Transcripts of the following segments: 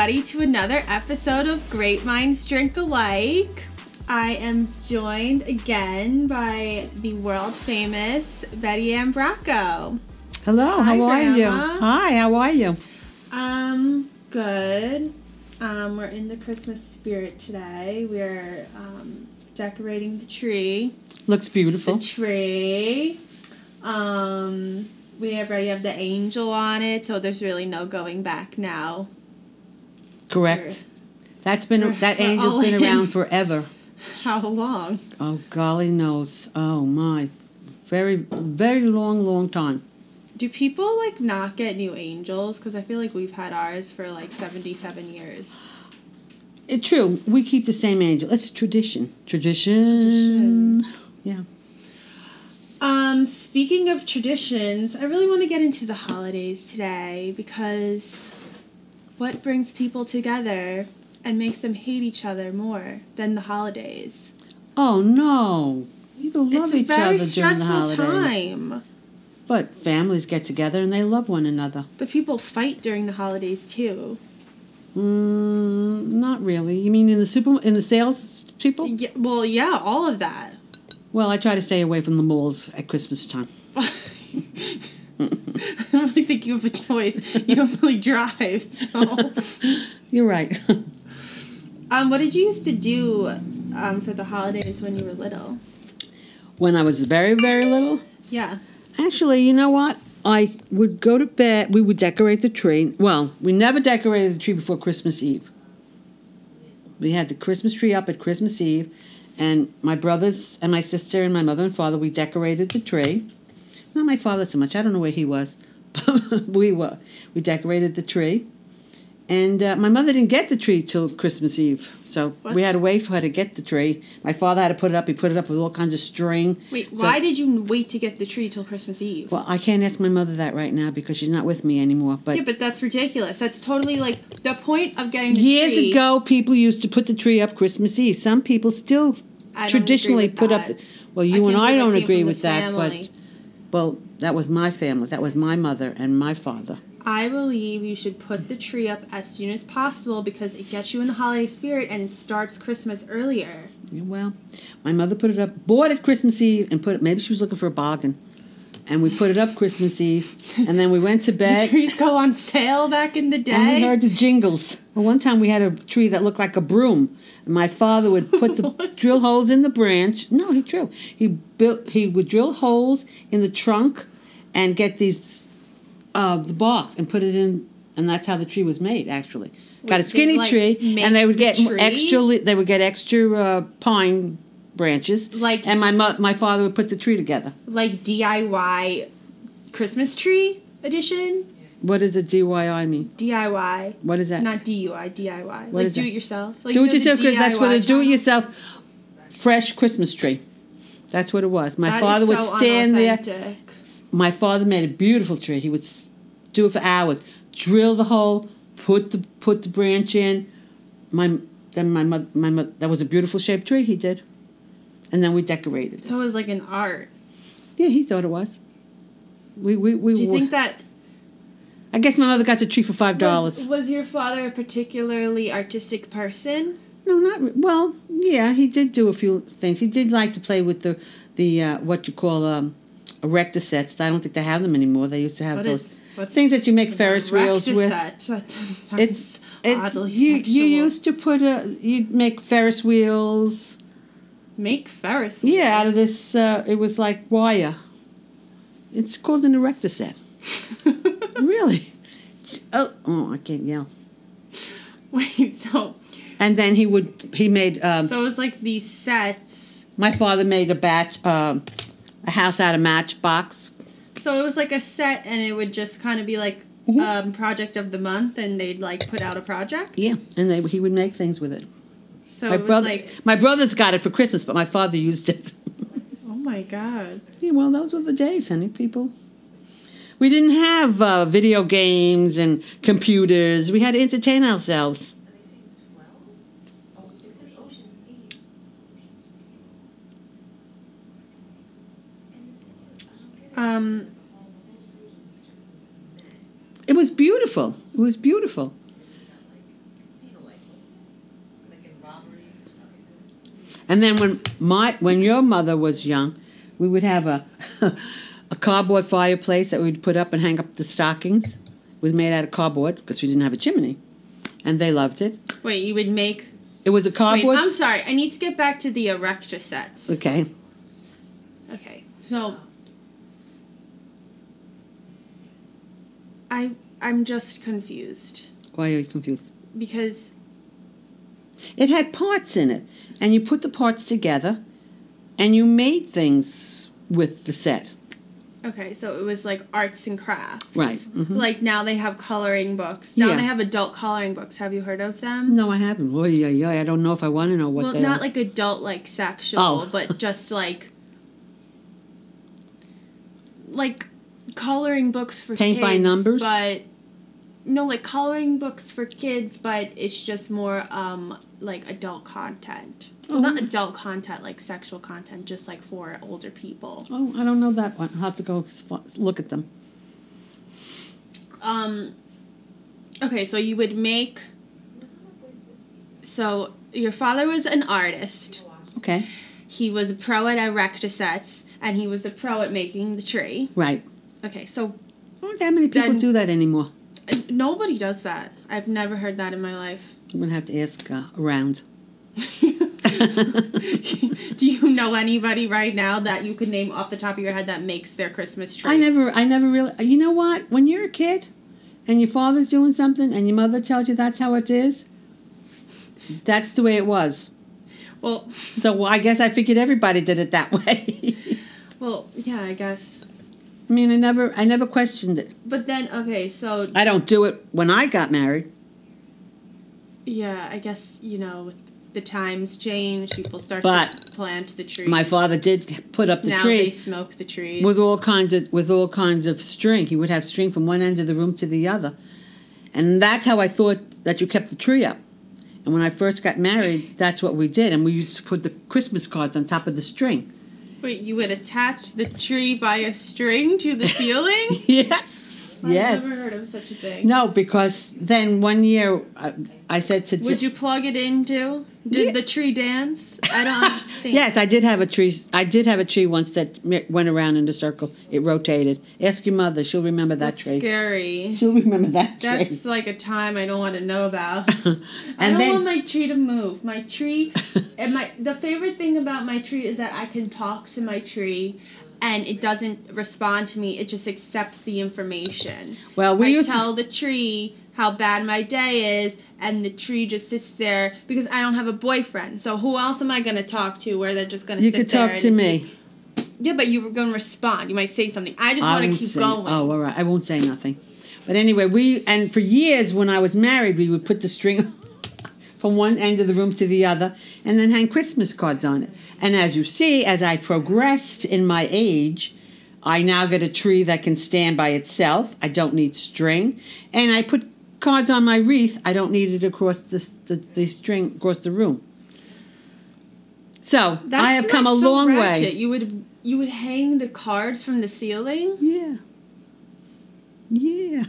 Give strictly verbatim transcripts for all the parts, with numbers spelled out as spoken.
everybody, to another episode of Great Minds Drink Alike. I am joined again by the world famous Betty Ann Bracco. Hello, Hi, how are Grandma. you? Hi, how are you? Um, good. Um, we're in the Christmas spirit today. We're um, decorating the tree. Looks beautiful. The tree. Um, we already have the angel on it, so there's really no going back now. Correct. That's been we're, that we're angel's been around forever. How long? Oh, golly knows. Oh my, very, very long, long time. Do people like not get new angels? Because I feel like we've had ours for like seventy-seven years. It's true. We keep the same angel. It's tradition. Tradition. Tradition. Yeah. Um, speaking of traditions, I really want to get into the holidays today because what brings people together and makes them hate each other more than the holidays? Oh no, people love each other during the holidays. It's a very stressful time. But families get together and they love one another. But people fight during the holidays too. Mm, not really. You mean in the super in the sales people? Yeah, well, yeah, all of that. Well, I try to stay away from the malls at Christmas time. I don't really think you have a choice. You don't really drive, so. You're right. um, what did you used to do um, for the holidays when you were little? When I was very, very little? Yeah. Actually, you know what? I would go to bed. We would decorate the tree. Well, we never decorated the tree before Christmas Eve. We had the Christmas tree up at Christmas Eve. And my brothers and my sister and my mother and father, we decorated the tree. Not my father so much. I don't know where he was. But we were. We decorated the tree. And uh, my mother didn't get the tree till Christmas Eve. So what? we had to wait for her to get the tree. My father had to put it up. He put it up with all kinds of string. Wait, so, why did you wait to get the tree till Christmas Eve? Well, I can't ask my mother that right now because she's not with me anymore. But yeah, but that's ridiculous. That's totally like the point of getting the years tree. Years ago, people used to put the tree up Christmas Eve. Some people still I traditionally don't agree with put that. up the... Well, you I and I don't came agree from with that, family. but... Well, that was my family. That was my mother and my father. I believe you should put the tree up as soon as possible because it gets you in the holiday spirit and it starts Christmas earlier. Yeah, well, my mother put it up, bought it Christmas Eve, and put it... Maybe she was looking for a bargain. And we put it up Christmas Eve, and then we went to bed. The trees go on sale back in the day. And we heard the jingles. Well, one time we had a tree that looked like a broom. And my father would put the drill holes in the branch. No, he true. He built. He would drill holes in the trunk, and get these uh, the box and put it in, and that's how the tree was made. Actually, Would got a skinny like, tree, and they would the get tree? extra. They would get extra uh, pine branches, like, and my mo- my father would put the tree together. Like D I Y Christmas tree edition. What does a D I Y mean? D I Y. What is that? Not D U I, D I Y. What like is do that? it yourself. Like, do you it know, yourself. the That's what a D I Y do it channel? yourself fresh Christmas tree. That's what it was. My That father is would so stand there. unauthentic. My father made a beautiful tree. He would do it for hours. Drill the hole, put the put the branch in. My then my mother, my mother, that was a beautiful shaped tree he did. And then we decorated it. So it was like an art. Yeah, he thought it was. We we we. Do you think that? I guess my mother got the tree for five dollars. Was, was your father a particularly artistic person? No, not re- well. Yeah, he did do a few things. He did like to play with the the uh, what you call um, erector sets. I don't think they have them anymore. They used to have What those is, things that you make Ferris wheels with. Set. It's it, oddly you sexual. you used to put a you make Ferris wheels. Make Ferris wheels? Yeah, out of this. Uh, it was like wire. It's called an erector set. Really? Oh, oh, I can't yell. Wait, so... And then he would, he made... Um, so it was like these sets. My father made a batch, um, a house out of Matchbox. So it was like a set and it would just kind of be like Mm-hmm. um, project of the month and they'd like put out a project? Yeah, and they, he would make things with it. So my it was brother, like... My brothers got it for Christmas, but my father used it. Oh my God. Yeah, well, those were the days, honey, people. We didn't have uh, video games and computers. We had to entertain ourselves. Um, It was beautiful. It was beautiful. And then when my when your mother was young, we would have a a cardboard fireplace that we'd put up and hang up the stockings. It was made out of cardboard because we didn't have a chimney, and they loved it. Wait, you would make... It was a cardboard... Wait, I'm sorry. I need to get back to the Erectra sets. Okay. Okay, so... I, I'm just confused. Why are you confused? Because... It had parts in it, and you put the parts together, and you made things with the set. Okay, so it was like arts and crafts. Right. Mm-hmm. Like now they have coloring books. Now Yeah. they have adult coloring books. Have you heard of them? No, I haven't. Oh, yeah, yeah. I don't know if I want to know what well, they not are. like adult, like sexual, Oh. but just like like coloring books for Paint kids. by numbers? But no, like coloring books for kids, but it's just more um like adult content. Well, Oh. not adult content, like sexual content, just like for older people. Oh, I don't know that one. I'll have to go sp- look at them. Um. Okay, so you would make. So your father was an artist. Okay. He was a pro at Erecta sets, and he was a pro at making the tree. Right. Okay, so Not that many people Then- do that anymore. uh, nobody does that. I've never heard that in my life. I'm going to have to ask uh, around. Do you know anybody right now that you could name off the top of your head that makes their Christmas tree? I never, I never really, you know what? When you're a kid and your father's doing something and your mother tells you that's how it is, that's the way it was. Well, So I guess I figured everybody did it that way. well, yeah, I guess. I mean, I never, I never questioned it. But then, okay, so I don't do it when I got married. yeah, I guess you know with the times change, people start But to plant the trees. My father did put up the now tree. they smoke the trees with all kinds of with all kinds of string. He would have string from one end of the room to the other, and that's how I thought that you kept the tree up. And when I first got married, that's what we did, and we used to put the Christmas cards on top of the string. Wait, you would attach the tree by a string to the ceiling? Yes, I've yes. never heard of such a thing. No, because then one year I, I said to Would you plug it into? Did Yeah. the tree dance? I don't understand. Yes, I did have a tree. I did have a tree once that m- went around in a circle. It rotated. Ask your mother; she'll remember that That's tree. scary. She'll remember that tree. That's like a time I don't want to know about. I And don't then- want my tree to move. My tree, and my the favorite thing about my tree is that I can talk to my tree, and it doesn't respond to me. It just accepts the information. Well, we I used to- tell the tree how bad my day is, and the tree just sits there because I don't have a boyfriend. So who else am I going to talk to where they're just going to You sit could there? talk and to it's- me. Yeah, but you were going to respond. You might say something. I just I want to won't keep say- going. Oh, all right. I won't say nothing. But anyway, we and for years when I was married, we would put the string from one end of the room to the other, and then hang Christmas cards on it. And as you see, as I progressed in my age, I now get a tree that can stand by itself. I don't need string, and I put cards on my wreath. I don't need it across the the, the string across the room. So That's I have come a not so long ratchet. way. You would you would hang the cards from the ceiling? Yeah. Yeah.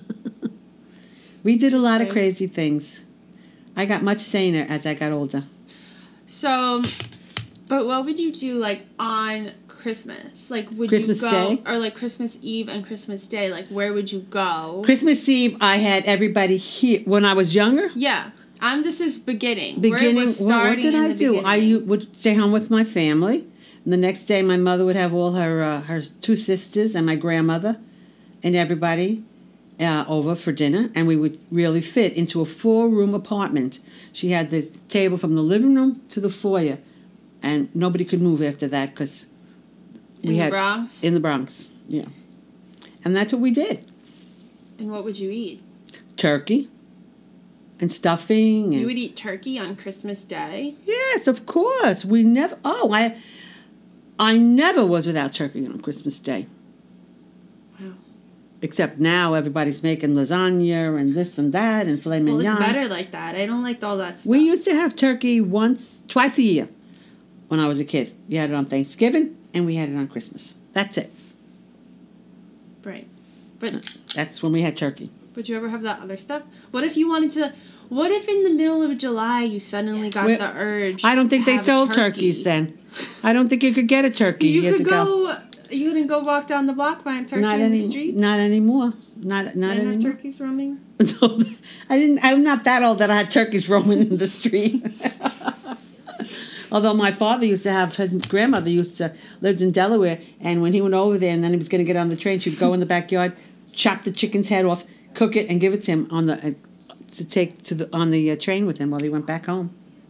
We did a lot of Interesting. crazy things. I got much saner as I got older. So, but what would you do like on Christmas? Like, would Christmas you go Day? or like Christmas Eve and Christmas Day? Like, where would you go? Christmas Eve, I had everybody here. When I was younger, Yeah, I'm. This is beginning. beginning, We're, we're what, what starting did in I the do? I beginning. u- would stay home with my family. And the next day, my mother would have all her uh, her two sisters and my grandmother and everybody uh, over for dinner. And we would really fit into a four-room apartment. She had the table from the living room to the foyer. And nobody could move after that because we in had... the Bronx. In the Bronx, yeah. And that's what we did. And what would you eat? Turkey and stuffing. And You would eat turkey on Christmas Day. yes, of course. We never... Oh, I I never was without turkey on Christmas Day. Wow. Except now everybody's making lasagna and this and that and filet Well, mignon. it's better like that. I don't like all that stuff. We used to have turkey once, twice a year when I was a kid. We had it on Thanksgiving and we had it on Christmas. That's it. Right. But That's when we had turkey. Would you ever have that other stuff? What if you wanted to? What if in the middle of July you suddenly got Well, the urge? I don't think to they have a sold turkey? turkeys then. I don't think you could get a turkey You years could ago. go. You couldn't go walk down the block buying turkey Not in any, the streets. not anymore. Not not Didn't have anymore. turkeys roaming. No, I didn't. I'm not that old that I had turkeys roaming in the street. Although my father used to have, his grandmother used to lived in Delaware, and when he went over there, and then he was going to get on the train, she'd go in the backyard, chop the chicken's head off, cook it, and give it to him on the uh, to take to the on the uh, train with him while he went back home.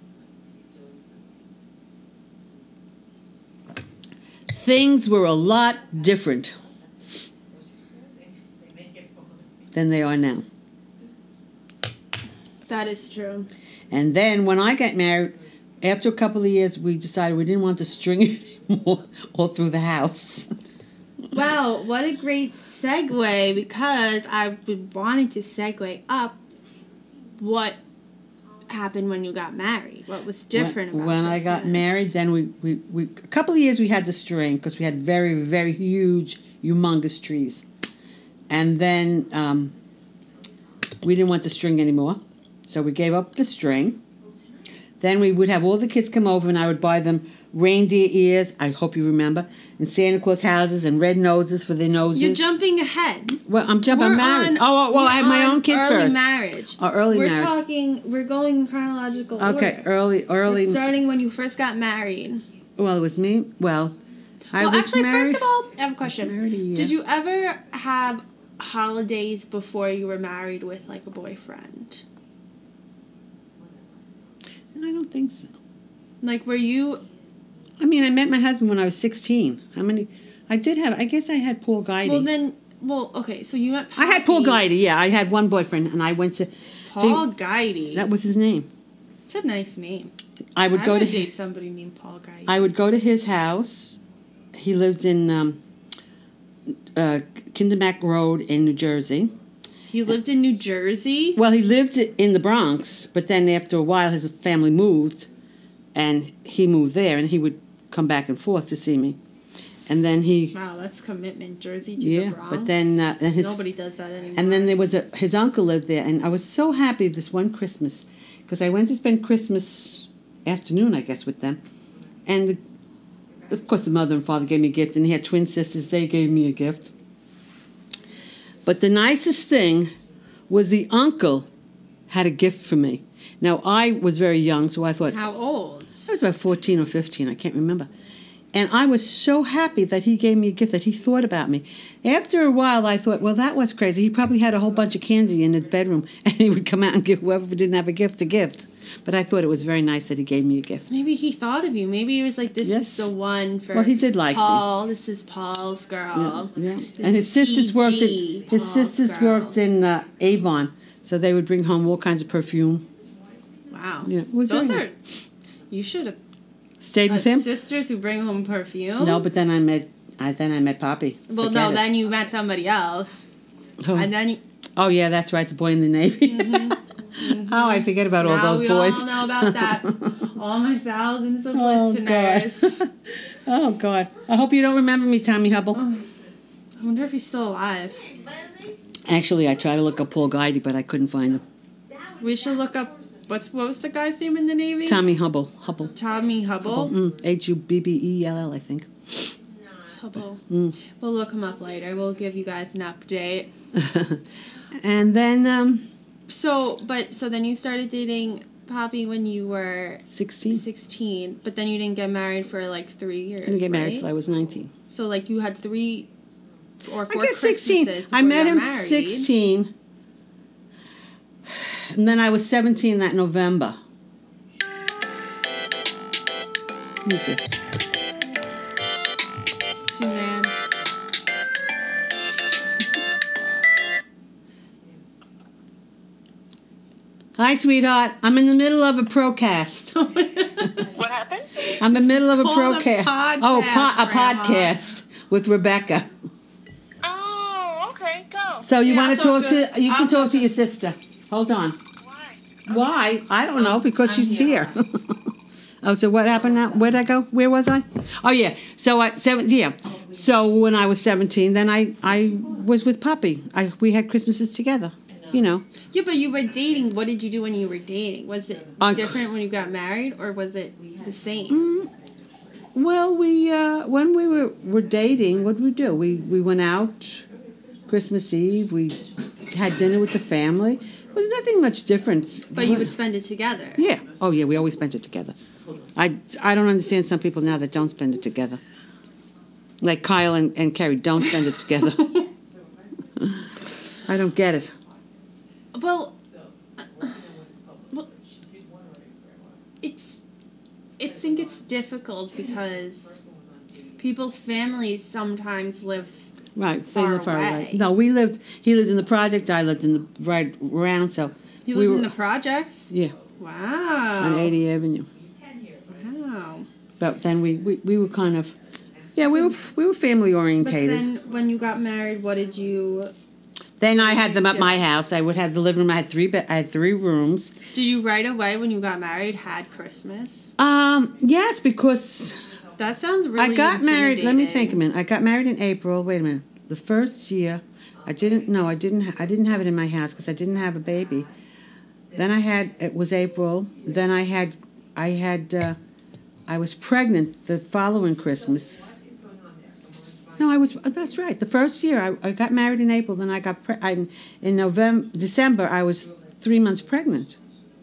Things were a lot different than they are now. That is true. And then when I got married, after a couple of years, we decided we didn't want the string anymore all through the house. Wow, what a great segue, because I've been wanting to segue up what happened when you got married. What was different when, about when I got Christmas? married, then we, we, we a couple of years we had the string because we had very, very huge, humongous trees. And then um, we didn't want the string anymore, so we gave up the string. Then we would have all the kids come over and I would buy them reindeer ears, I hope you remember, and Santa Claus houses and red noses for their noses. You're jumping ahead. Well, I'm jumping We're married. on- oh, well, we're I had my on own kids early first. marriage. Oh, early we're marriage. talking. We're going in chronological Okay, order. early, early. We're starting when you first got married. Well, it was me. Well, I well, was actually, married. first of all, I have a question. married a year. Did you ever have holidays before you were married with like a boyfriend? I don't think so. Like, were you? I mean, I met my husband when I was sixteen. How many? I did have. I guess I had Paul Guidey. Well, then, well, okay. So you met. I had Paul Poppy. Guidey. Yeah, I had one boyfriend, and I went to. Paul he- Guidey. That was his name. It's a nice name. I would I go would to. date somebody named Paul Guidey. I would go to his house. He lives in um, uh, Kindermack Road in New Jersey. He lived in New Jersey. Well, he lived in the Bronx, but then after a while, his family moved, and he moved there, and he would come back and forth to see me, and then he. Wow, that's commitment. Jersey to Yeah, the Bronx. but then uh, and his Nobody does that anymore. and then there was a his uncle lived there, and I was so happy this one Christmas because I went to spend Christmas afternoon, I guess, with them, and the, of course the mother and father gave me a gift, and he had twin sisters. They gave me a gift. But the nicest thing was the uncle had a gift for me. Now, I was very young, so I thought, How old? I was about fourteen or fifteen, I can't remember. And I was so happy that he gave me a gift, that he thought about me. After a while, I thought, well, that was crazy. He probably had a whole bunch of candy in his bedroom, and he would come out and give whoever didn't have a gift a gift. But I thought it was very nice that he gave me a gift. Maybe he thought of you. Maybe he was like, this Yes. is the one for Well, he did like me. Paul. This is Paul's girl. Yeah. This And his is sisters worked E G, in, his Paul's sisters girl. worked in uh, Avon, so they would bring home all kinds of perfume. Wow. Yeah, it was Those very are. You should have. Stayed Uh, with him? sisters who bring home perfume. No, but then I met I then I met Poppy. Well, Forget no. it. Then you met somebody else, Oh. and then you. Oh yeah, that's right, the boy in the Navy. Oh, I forget about all now those we boys. all know about that. All my thousands of Oh listeners. God. Oh God. I hope you don't remember me, Tommy Hubble. I wonder if he's still alive. Actually, I tried to look up Paul Guidey, but I couldn't find him. We should look up. What's what was the guy's name in the Navy? Tommy Hubble. Hubble. Tommy Hubble. Mm, H U B B E L L, I think. Hubble. Mm. We'll look him up later. We'll give you guys an update. And then um, So, but so then you started dating Poppy when you were sixteen. sixteen, but then you didn't get married for like three years. I didn't get married right? till I was nineteen. So like you had three or four I guess sixteen. Christmases I before met you him got married. sixteen. And then I was seventeen that November. Who's this? Suzanne. Hi, sweetheart. I'm in the middle of a procast. What happened? I'm in the middle of a Called a procast. podcast, Oh, po- a Grandma. podcast with Rebecca. Oh, okay, go. So you Yeah, want I'll to talk talk to- to? You I'll can talk talk to your sister. Hold on. Why? Why? I don't know because I'm she's here. here. Oh, so what happened now? Where'd I go? Where was I? Oh yeah. So I seven. Yeah. So when I was seventeen, then I I was with Poppy. I we had Christmases together. you know. Yeah, but you were dating. What did you do when you were dating? Was it On- different when you got married, or was it the same? Mm, well, we uh, when we were, were dating, what did we do? We we went out Christmas Eve. We had dinner with the family. It was nothing much different. But you would spend it together. Yeah. Oh, yeah. We always spent it together. I, I don't understand some people now that don't spend it together. Like Kyle and, and Carrie don't spend it together. I don't get it. Well, uh, well, it's. I think it's difficult because people's families sometimes live. Right, they Far live far away. away. No, we lived. He lived in the project. I lived in the right around. So You we lived were in the projects? yeah Wow. on eighty Avenue. Wow. But then we, we, we were kind of yeah we were we were family But orientated. then when you got married, what did you... Then I had them at my house. I would have the living room. I had three be- I had three rooms. Did you right away when you got married had Christmas? Um yes, because That sounds really I got married. Let me intimidating. think a minute. I got married in April. Wait a minute. The first year, I didn't. No, I didn't. Ha- I didn't have it in my house because I didn't have a baby. Then I had. It was April. Then I had. I had. Uh, I was pregnant the following Christmas. No, I was. That's right. The first year, I, I got married in April. Then I got. Pre- I, in November, December, I was three months pregnant.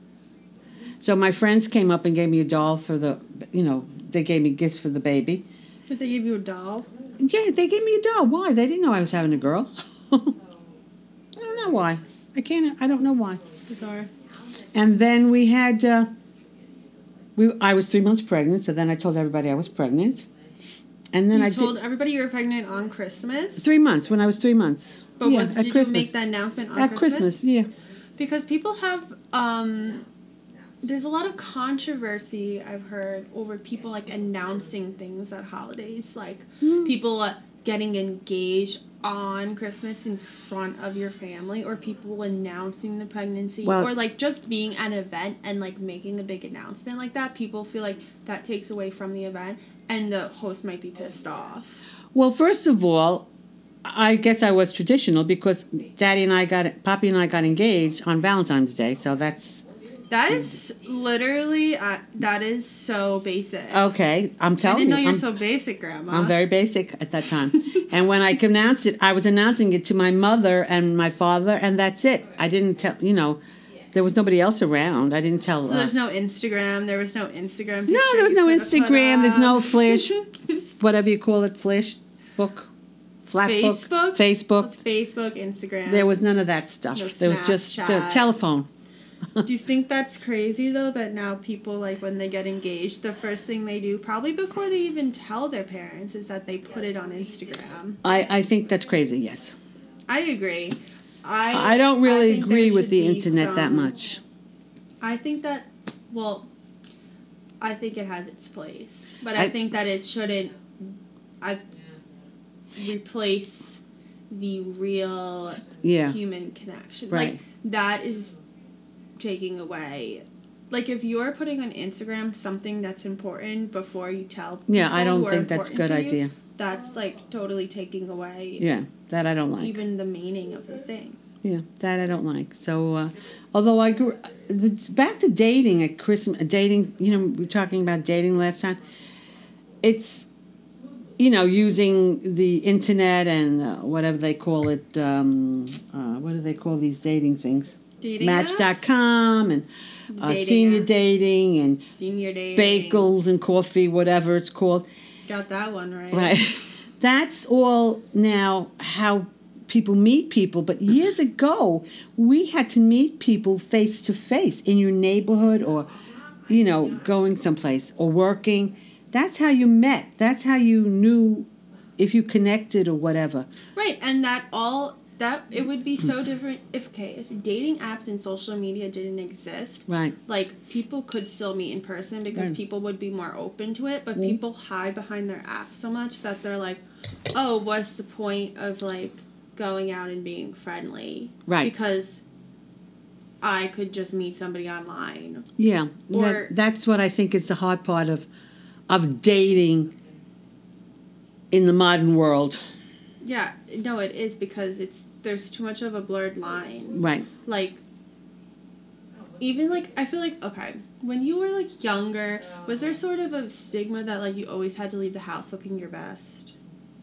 So my friends came up and gave me a doll for the. You know, they gave me gifts for the baby. Did they give you a doll? Yeah, they gave me a doll. Why? They didn't know I was having a girl. I don't know why. I can't. I don't know why. Bizarre. And then we had. Uh, we. I was three months pregnant, so then I told everybody I was pregnant. And then you I told did everybody you were pregnant on Christmas? three months when I was three months. But yeah, was, at did Christmas. you make that announcement on at Christmas? Christmas? Yeah. Because people have, um, there's a lot of controversy I've heard over people like announcing things at holidays, like Mm. people uh, getting engaged on Christmas in front of your family, or people announcing the pregnancy, Well- or like just being an event and like making a big announcement like that. People feel like that takes away from the event, and the host might be pissed off. Well, first of all, I guess I was traditional because Daddy and I got Poppy and I got engaged on Valentine's Day, so that's That is literally, uh, that is so basic. okay. I'm I telling didn't know you, you're I'm, so basic, Grandma. I'm very basic at that time. And when I announced it, I was announcing it to my mother and my father, and that's it. I didn't tell, you know, there was nobody else around. I didn't tell. So uh, there's no Instagram. There was no Instagram. no, picture there was you no could've put Instagram. There's no up. Flash, whatever you call it, Flash book, flat Facebook? book, Facebook. It's Facebook, Instagram. There was none of that stuff. No There was just uh, Snapchat. telephone. Do you think that's crazy though? That now people like when they get engaged, the first thing they do, probably before they even tell their parents, is that they put it on Instagram. I, I think that's crazy. Yes, I agree. I I don't really think agree there with should the be internet that some- much. I think that, well, I think it has its place, but I, I- think that it shouldn't. I replace the real Yeah, human connection. Right. Like that is taking away. Like if you're putting on Instagram something that's important before you tell people yeah. I don't who are think that's a good important to you, idea. that's like totally taking away Yeah, that I don't like. even the meaning of the thing. Yeah, that I don't like. So, uh, although I grew the, back to dating at Christmas, dating. You know, we were talking about dating last time. It's, you know, using the internet and uh, whatever they call it. Um, uh, what do they call these dating things? Dating Match dot apps? com and uh, Dating senior apps. dating and Senior dating. bagels and coffee, whatever it's called. Got that one right. Right. That's all now how people meet people. But years ago, we had to meet people face to face in your neighborhood or, you know, going someplace or working. That's how you met. That's how you knew if you connected or whatever. Right, and that all that it would be so different if okay if dating apps and social media didn't exist. Right. Like people could still meet in person because Right. people would be more open to it, but Mm. people hide behind their app so much that they're like, oh, what's the point of like going out and being friendly? Right. Because I could just meet somebody online. Yeah. Or- that, that's what I think is the hard part of of dating in the modern world. Yeah, no, it is because it's there's too much of a blurred line. Right. Like, even like I feel like okay, when you were like younger, was there sort of a stigma that like you always had to leave the house looking your best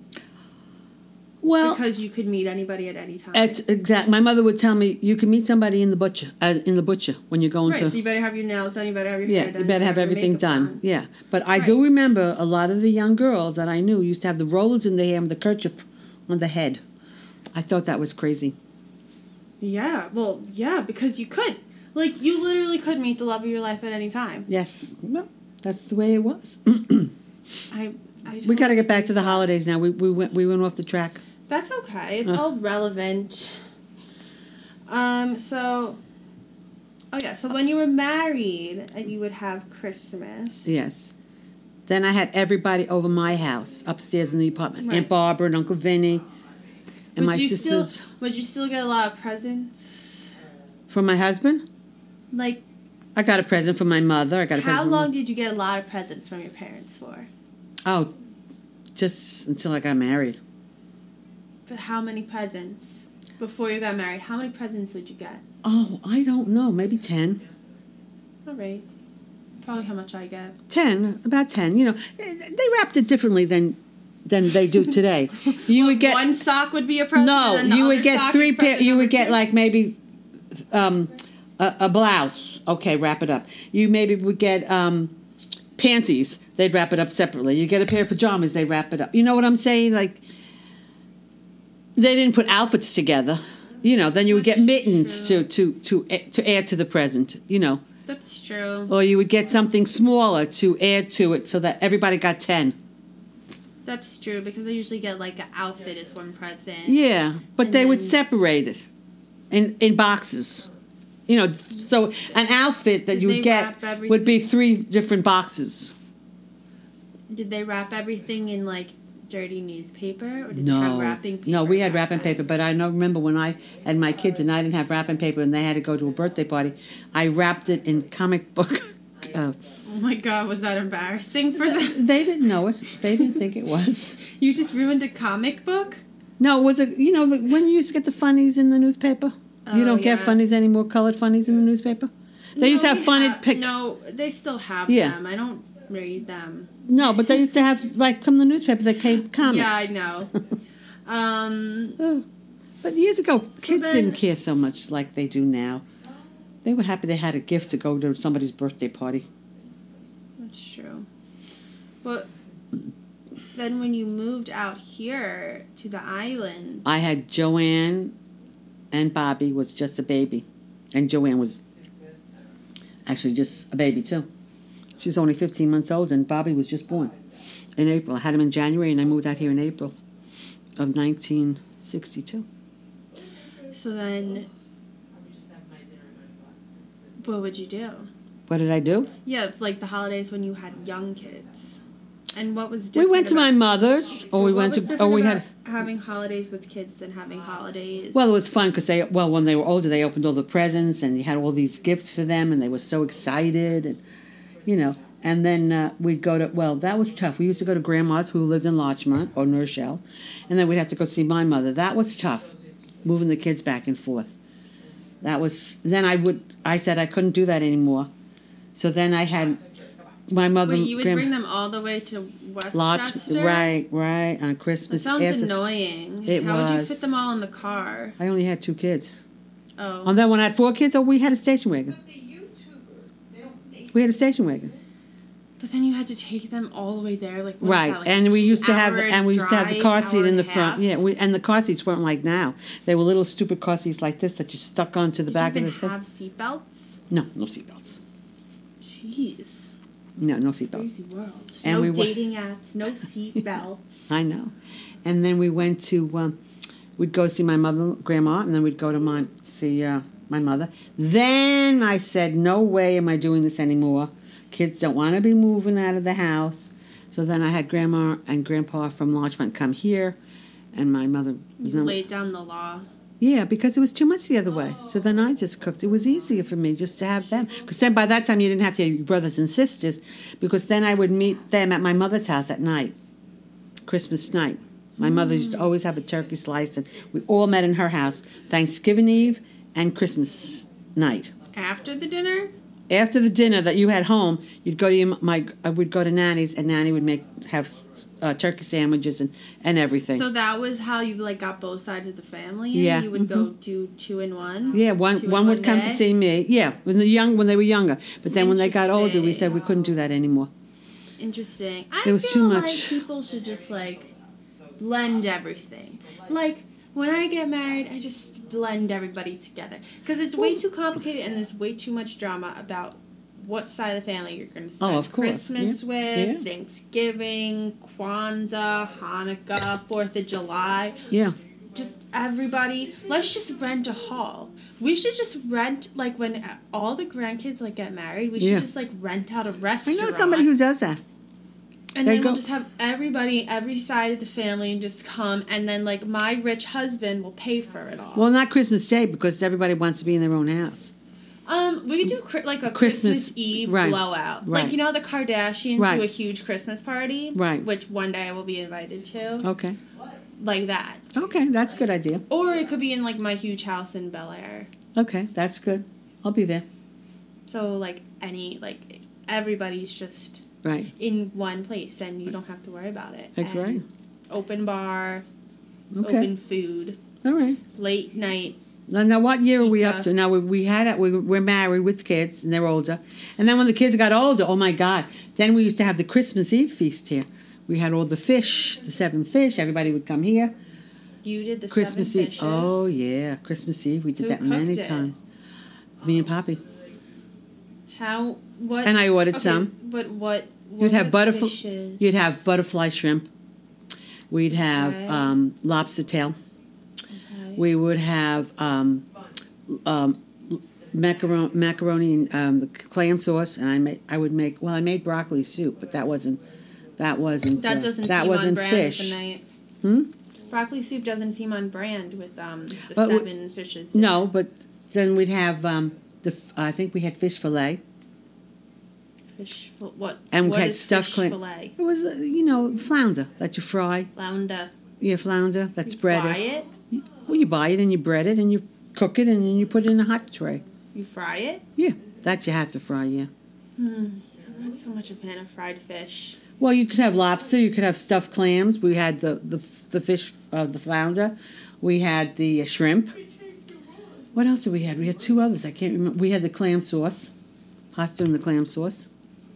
Well, because you could meet anybody at any time? it's exact. My mother would tell me you can meet somebody in the butcher, uh, in the butcher when you're going right, to. so you better have your nails done. You better have your Yeah, hair done. you better have your everything makeup done. Yeah, but I do Right. remember a lot of the young girls that I knew used to have the rollers in their hair and the kerchief on the head. I thought that was crazy. Yeah, well, yeah, because you could. Like, you literally could meet the love of your life at any time. Yes, well, that's the way it was. I, I We got to totally get back agree to the with that. holidays now. We we went we went off the track. That's okay. It's Uh. all relevant. Um, so... Oh, yeah, so when you were married, and you would have Christmas... Yes. Then I had everybody over my house upstairs in the apartment. Right. Aunt Barbara and Uncle Vinny and Would my you sisters Still, would you still get a lot of presents? from my husband. Like, I got a present from my mother. I got a how present. long From, did you get a lot of presents from your parents for? oh, just until I got married. But how many presents? Before you got married, how many presents would you get? Oh, I don't know. Maybe ten. All right. Probably how much I get. Ten, about ten. You know, they wrapped it differently than than they do today. You Well, would get one sock would be a present. no. and then the You other would get sock three is pair. present You number would get two. like maybe um, a, a blouse. Okay, wrap it up. You maybe would get um, panties. They'd wrap it up separately. You get a pair of pajamas. They wrap it up. You know what I'm saying? Like they didn't put outfits together. You know. Then you would get That's mittens true. to to to to add to the present. You know. That's true. Or you would get something smaller to add to it so that everybody got ten. That's true because I usually get like an outfit as one present. Yeah, but And they would then- separate it in in boxes. You know, so an outfit that Did you they would get wrap everything? would be three different boxes. Did they wrap everything in like dirty newspaper or did they have No, wrapping paper? no, we had back wrapping then? paper, but I know remember when I had my kids and I didn't have wrapping paper and they had to go to a birthday party. I wrapped it in comic book. Uh, Oh my god, was that embarrassing for them? they didn't know it. They didn't think it was. You just ruined a comic book? No, it was a you know the, when you used to get the funnies in the newspaper. You Oh, don't get yeah. funnies anymore, colored funnies in the newspaper. They used to No, have we funny have- pic. No, they still have Yeah. them. I don't read them. No, but they used to have like from the newspaper they came comics. Yeah, I know. um, Oh, but years ago, kids then- didn't care so much like they do now. They were happy they had a gift to go to somebody's birthday party. that's true. But then when you moved out here to the island, I had Joanne, and Bobby was just a baby, and Joanne was actually just a baby too. She's only fifteen months old, and Bobby was just born in April. I had him in January, and I moved out here in April of nineteen sixty-two. so then what would you do? What did I do? Yeah, like the holidays when you had young kids. And what was We different went to about- my mother's, or we what went was to, or different we about had. having holidays with kids than having holidays. Well, it was fun because they, well, when they were older, they opened all the presents and you had all these gifts for them, and they were so excited, and you know. And then uh, we'd go to, well, that was tough. We used to go to grandma's, who lived in Larchmont or New Rochelle, and then we'd have to go see my mother. That was tough, moving the kids back and forth. That was. Then I would. I said I couldn't do that anymore, so then I had my mother. Wait, you would grand- bring them all the way to Larch, Westchester? right, right on That Christmas. sounds after- annoying. It How would you was. fit them all in the car? I only had two kids. Oh. And then when I had four kids, oh, we had a station wagon. But the YouTubers, they don't make We had a station wagon. But then you had to take them all the way there, like what is Right, that, like and we used to have hour and we used to have the drive, car hour seat in and the a front. half? Yeah, we, and the car seats weren't like now. They were little stupid car seats like this that you stuck onto the Did back you of the even thing. have seatbelts? No, no seatbelts. Jeez, No, no seatbelts. crazy world. And no we went- dating apps, no seatbelts. I know. And then we went to, um, we'd go see my mother, grandma, and then we'd go to my see uh, my mother. Then I said, no way am I doing this anymore. Kids don't want to be moving out of the house. So then I had grandma and grandpa from Larchmont come here, and my mother. You laid down the law. Yeah, because it was too much the other way. So then I just cooked. It was easier for me just to have them. Because then by that time you didn't have to have your brothers and sisters. Because then I would meet them at my mother's house at night, Christmas night. My mother used to always have a turkey slice, and we all met in her house Thanksgiving Eve and Christmas night. After the dinner? After the dinner that you had home, you'd go to your, my. I would go to Nanny's, and Nanny would make have uh, turkey sandwiches and, and everything. So that was how you like got both sides of the family. Yeah. You would go do two in one. Yeah, one Two in one would come to day? see me. Yeah, when the young when they were younger, but then when they got older, we said we Interesting. couldn't do that anymore. Interesting. I There was feel too like much. people should just like blend everything. Like when I get married, I just blend everybody together because it's way too complicated and there's way too much drama about what side of the family you're going to spend Oh, of course. Christmas Yeah. with, Yeah. Thanksgiving, Kwanzaa, Hanukkah, Fourth of July. Yeah. Just everybody, let's just rent a hall. We should just rent, like when all the grandkids like get married, we should Yeah. just like rent out a I restaurant. know somebody who does that. And They then we'll go- just have everybody, every side of the family, and just come. And then, like, my rich husband will pay for it all. Well, not Christmas Day because everybody wants to be in their own house. um, we could do cri- like a Christmas, Christmas- Eve right, blowout. right. Like, you know, the Kardashians Right. do a huge Christmas party, Right. Which one day I will be invited to, Okay. like that. Okay, that's a good idea. Or it could be in like my huge house in Bel Air. Okay, that's good. I'll be there. So like any like everybody's just Right. in one place, and you don't have to worry about it. That's And right. Open bar, Okay. open food, All right. late night. Now, now what year are we Pizza. up to? Now we, we had it. We we're married with kids, and they're older. And then when the kids got older, oh my God! Then we used to have the Christmas Eve feast here. We had all the fish, the seven fish. Everybody would come here. You did the Christmas seven Eve. fishes. Oh yeah, Christmas Eve. We did Who that many cooked it? times. Me and Poppy. How what? And I ordered okay, some. But what? what You'd have were the butterfly. fishes? You'd have butterfly shrimp. We'd have Okay. um, lobster tail. Okay. We would have um, um, macaroni, macaroni and um, the clam sauce, and I made. I would make. Well, I made broccoli soup, but that wasn't. That wasn't. That uh, doesn't that seem wasn't on brand fish. with the night. Hmm? Broccoli soup doesn't seem on brand with um the But we- seven fishes. No, but then we'd have um, the. f- I think we had fish fillet. Fish fil- what? And we what had is stuffed fish clam- fillet? It was, uh, you know, flounder that you fry. Flounder. Yeah, flounder that's You breaded. fry it. Well, you buy it and you bread it and you cook it and then you put it in a hot tray. You fry it. Yeah, that you have to fry. Yeah. Hmm. I'm not so much a fan of fried fish. Well, you could have lobster. You could have stuffed clams. We had the the, the fish, uh, the flounder. We had the uh, shrimp. What else did we had? We had two others. I can't remember. We had the clam sauce, pasta and the clam sauce.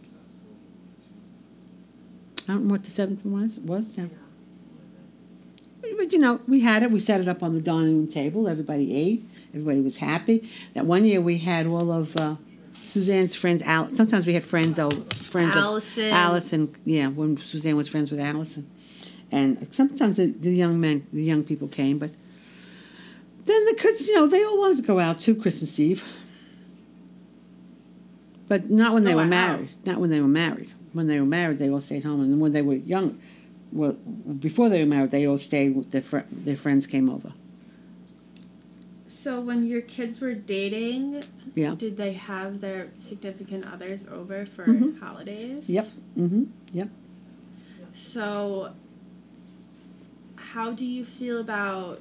I don't know what the seventh one was. Was now. But you know, we had it. We set it up on the dining room table. Everybody ate. Everybody was happy. That one year we had all of uh, Suzanne's friends out. Sometimes we had friends out. Friends Allison. Of Allison. Yeah, when Suzanne was friends with Allison, and sometimes the, the young men, the young people came. But then the kids, you know, they all wanted to go out too Christmas Eve. But not when they Go were out. married. Not when they were married. When they were married, they all stayed home, and then when they were young, well, before they were married, they all stayed. With their fr- their friends came over. So when your kids were dating, Yeah. did they have their significant others over for Mhm. holidays? Yep. Mm-hmm. Yep. So how do you feel about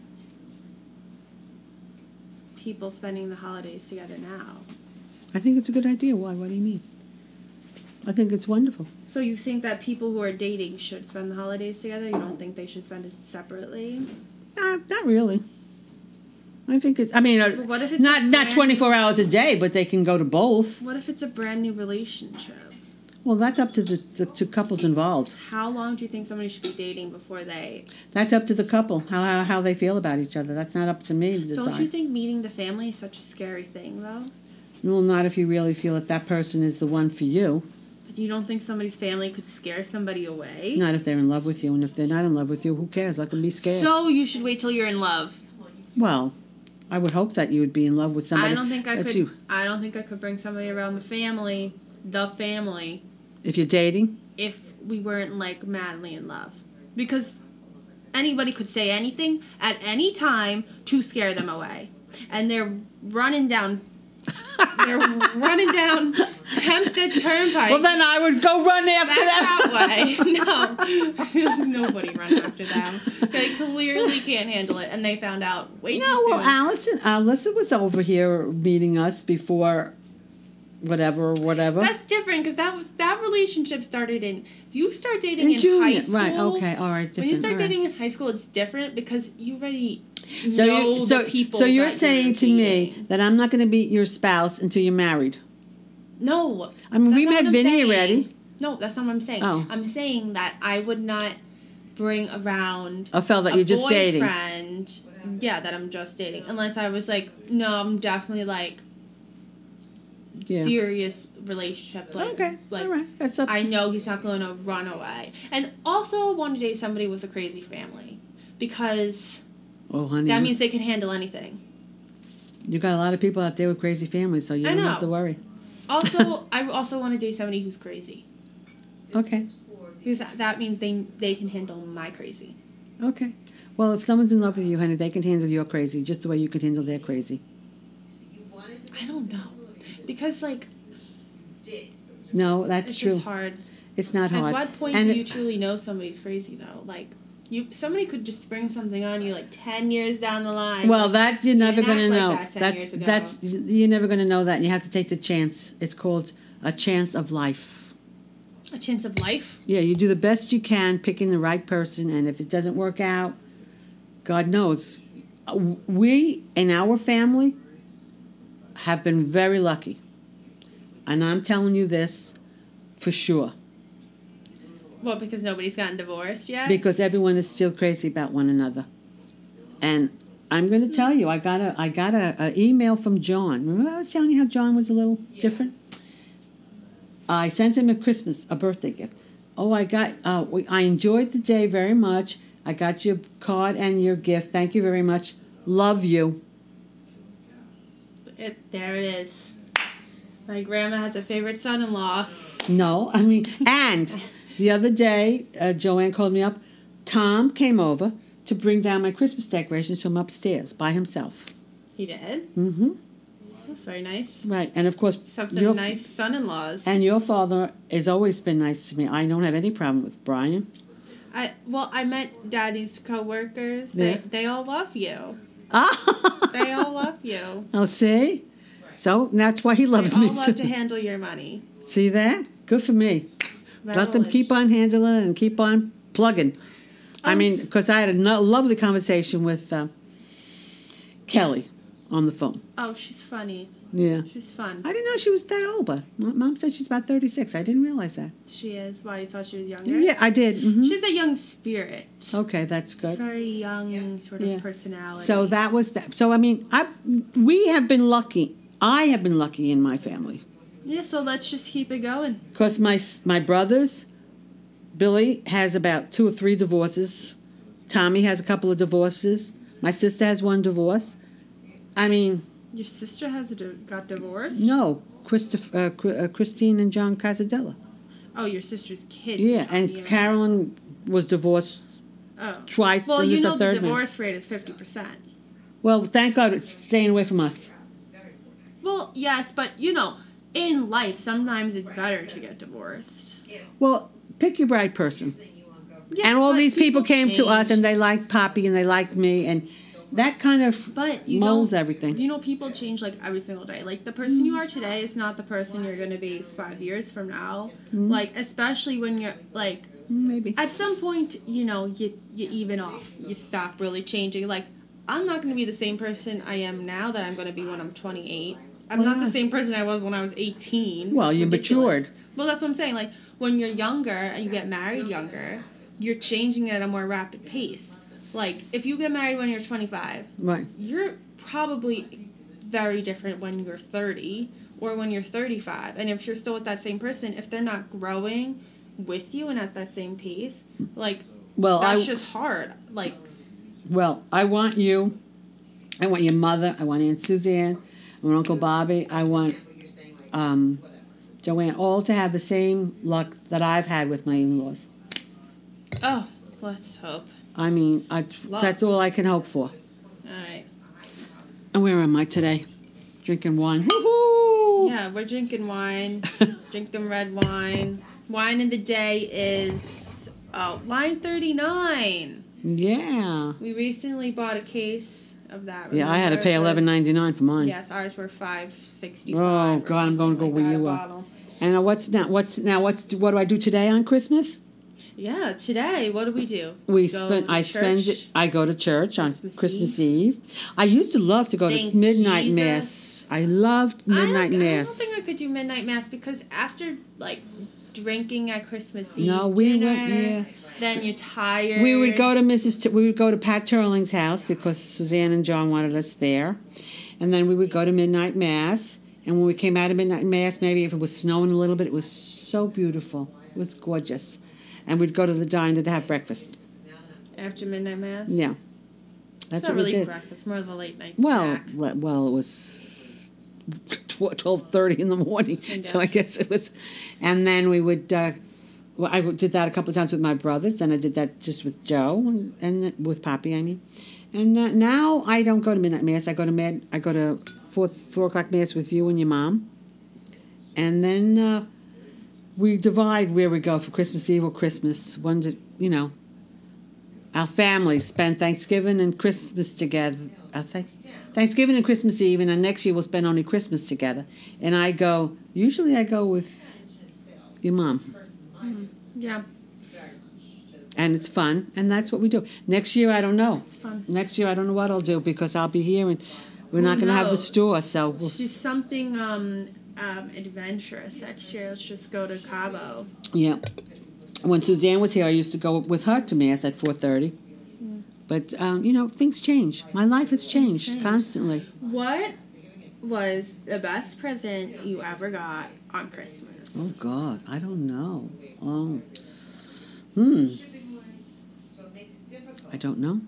people spending the holidays together now? I think it's a good idea. Why? What do you mean? I think it's wonderful. So you think that people who are dating should spend the holidays together? You don't think they should spend it separately? Uh, not really. I think it's. I mean, uh, But what if it's not a not brand- twenty four hours a day, but they can go to both. What if it's a brand new relationship? Well, that's up to the, the two couples involved. How long do you think somebody should be dating before they... That's up to the couple how how, how they feel about each other. That's not up to me to decide. Don't you think meeting the family is such a scary thing, though? Well, not if you really feel that that person is the one for you. But you don't think somebody's family could scare somebody away? Not if they're in love with you, and if they're not in love with you, who cares? Let them be scared. So you should wait till you're in love. Well, I would hope that you would be in love with somebody. I don't think I that could. you- I don't think I could bring somebody around the family, the family, if you're dating, if we weren't like madly in love, because anybody could say anything at any time to scare them away, and they're running down the that are running down Hempstead Turnpike. Well, then I would go run after them. that way. No. Nobody run after them. They clearly can't handle it, and they found out way too No, well, soon. Allison, Allison was over here meeting us before whatever, whatever. That's different because that was that relationship started in. If you start dating In in, junior, high school, right, okay, all right, When you different, start all right. dating in high school, it's different because you already So know you, so, the people. so you're that saying to me dating. that I'm not going to meet your spouse until you're married? No. I mean, that's we not met what I'm Vinny saying. already. No, that's not what I'm saying. Oh. I'm saying that I would not bring around A fella that a you're just dating. boyfriend. Yeah, that I'm just dating. Unless I was like, no, I'm definitely like Yeah. serious relationship. Like, Okay, like all right, that's up. I to know he's not going to run away. And also want to date somebody with a crazy family because Oh, honey, that you, means they can handle anything. you got a lot of people out there with crazy families, so you I don't know. have to worry. Also, I also want to date somebody who's crazy Okay, because that, that means they they can handle my crazy. okay. Well, if someone's in love with you, honey, they can handle your crazy just the way you can handle their crazy. I don't know because like No, that's it's true. just hard. It's not At hard. what point And do it- you truly know somebody's crazy though? Like you, somebody could just spring something on you like ten years down the line. Well, that you're never didn't going to act know. like that ten that's years ago. that's you're never going to know that. And you have to take the chance. It's called a chance of life. A chance of life. Yeah, you do the best you can picking the right person, and if it doesn't work out, God knows. We in our family have been very lucky, and I'm telling you this for sure Well, because nobody's gotten divorced yet. because everyone is still crazy about one another. And I'm going to tell you, I got a I got a, a email from John. Remember I was telling you how John was a little different? I sent him a Christmas, a birthday gift. Oh, I got, uh, we, I enjoyed the day very much. I got your card and your gift. Thank you very much. Love you. It, there it is. My grandma has a favorite son-in-law. No, I mean, and the other day, uh, Joanne called me up. Tom came over to bring down my Christmas decorations from upstairs by himself. He did. Mm-hmm. That's very nice. Right, and of course, Some, some your- nice son-in-laws. and your father has always been nice to me. I don't have any problem with Brian. I well, I met Daddy's coworkers. Yeah. They they all love you. Ah, They all love you. oh, see? So that's why he They loves all me. love too. to handle your money. See that? Good for me. Let them keep on handling and keep on plugging. I Um, mean, because I had a no- lovely conversation with uh, Kelly on the phone. Oh, she's funny. Yeah. She's fun. I didn't know she was that old, but my mom said she's about thirty-six. I didn't realize that. She is. Why, you thought she was younger? Yeah, I did. Mhm. She's a young spirit. Okay, that's good. Very young sort of Yeah. personality. So that was that. So I mean, I we have been lucky. I have been lucky in my family Yeah, so let's just keep it going. because my my brothers, Billy has about two or three divorces. Tommy has a couple of divorces. My sister has one divorce. I mean, Your sister has a di- got divorced? no, Christopher, uh, Chr- uh, Christine and John Casadella. Oh, your sister's kids. Yeah, you're talking and about. Carolyn was divorced Oh. twice. Well, and you this is know the the third marriage. divorce rate is fifty percent. Well, thank God it's staying away from us. Well, yes, but you know, in life, sometimes it's better to get divorced. Well, pick your right person. Yes, And all but these people came to us change. and they liked Poppy and they liked me and that kind of But you molds don't, everything. You know, people change like every single day. Like the person you are today is not the person you're going to be five years from now. Mm-hmm. Like especially when you're like Maybe. at some point, you know, you you even off. You stop really changing. Like I'm not going to be the same person I am now that I'm going to be when I'm twenty-eight. I'm Well, not the yeah. same person I was when I was eighteen. Well, It's you ridiculous. matured. Well, that's what I'm saying. Like when you're younger and you get married younger, you're changing at a more rapid pace. Like if you get married when you're twenty-five, Right. you're probably very different when you're thirty or when you're thirty-five. And if you're still with that same person, if they're not growing with you and at that same pace, like Well, that's I just hard. Like well, I want you. I want your mother. I want Aunt Suzanne. I want Uncle Bobby. I want um, Joanne all to have the same luck that I've had with my in-laws. oh, let's hope. I mean, I, Love. that's all I can hope for. All right. And where am I today? Drinking wine. Woohoo! Yeah, we're drinking wine. Drinking red wine. Wine in the day is oh, line thirty-nine. Yeah. We recently bought a case of that. Yeah, I had to remember? pay The- eleven ninety nine for mine. Yes, ours were five sixty five. Oh, God, I'm going to go where you are. And now what's now? What's now? What's what do I do today on Christmas? Yeah, today what do we do? We Go spend. to I church? spend. I go to church on Christmas Christmas Eve. I used to love to go Thank to midnight Jesus. mass. I loved midnight I don't, mass. I don't think I could do midnight mass because after like drinking at Christmas Eve No, we dinner, went- yeah. then you're tired. We would go to Missus T- we would go to Pat Turling's house because Suzanne and John wanted us there, and then we would go to midnight mass. And when we came out of midnight mass, maybe if it was snowing a little bit, it was so beautiful. It was gorgeous, and we'd go to the diner to have breakfast. after midnight mass. Yeah, that's it's not what really we did. breakfast, more of a late night Well, snack. le- well, it was twelve thirty in the morning, so I guess it was. And then we would. Uh, well, I did that a couple of times with my brothers. Then I did that just with Joe and, and then with Poppy. I mean, and uh, now I don't go to midnight mass. I go to med. I go to four four o'clock mass with you and your mom, and then uh, we divide where we go for Christmas Eve or Christmas. One, to, you know, our families spend Thanksgiving and Christmas together. Uh, thanks, Thanksgiving and Christmas Eve, and then next year we'll spend only Christmas together. And I go. Usually, I go with your mom. Yeah, And it's fun, and that's what we do. Next year, I don't know. it's fun. Next year, I don't know what I'll do because I'll be here and we're Who not going to have the knows? store. So we'll, Let's do something um, um, adventurous next year. Let's just go to Cabo. yeah. When Suzanne was here, I used to go with her to mass at four thirty. But um, you know, things change. My life has changed changed. constantly. What was the best present you ever got on Christmas? Oh God, I don't know. Oh, hmm. I don't know.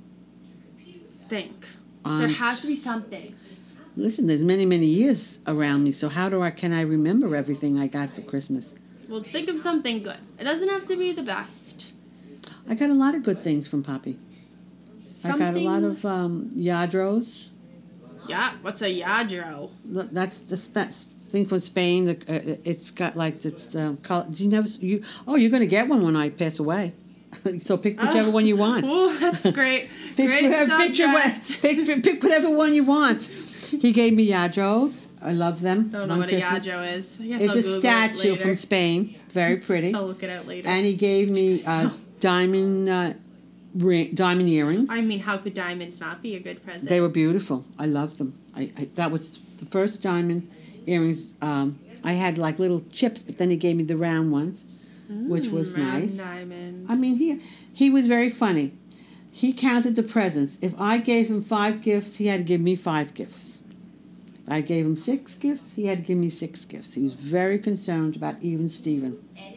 Think. Um, there has to be something. Listen, there's many, many years around me, so how do I can I remember everything I got for Christmas? Well, think of something good. It doesn't have to be the best. I got a lot of good things from Poppy. Something, I got a lot of um, Yadros. Yeah, what's a Yadro? Look, that's the spe- thing from Spain. The, uh, it's got like it's um, color. Do you never you? Oh, you're gonna get one when I pass away. So pick whichever Oh. one you want. Oh, that's great. Pick, great whatever, pick, your wa- subject. pick, pick, pick whatever one you want. He gave me Yadros. I love them. Don't know on what Christmas. a Yadro is. I guess It's I'll a Google it statue later. from Spain. Very pretty. So I'll look it up later. And he gave me uh, diamond uh, ring, diamond earrings. I mean, how could diamonds not be a good present? They were beautiful. I loved them. I, I that was the first diamond earrings. Um, I had like little chips, but then he gave me the round ones, which was Mm, round nice. diamonds. I mean, he he was very funny. He counted the presents. If I gave him five gifts, he had to give me five gifts. If I gave him six gifts, he had to give me six gifts. He was very concerned about even Steven.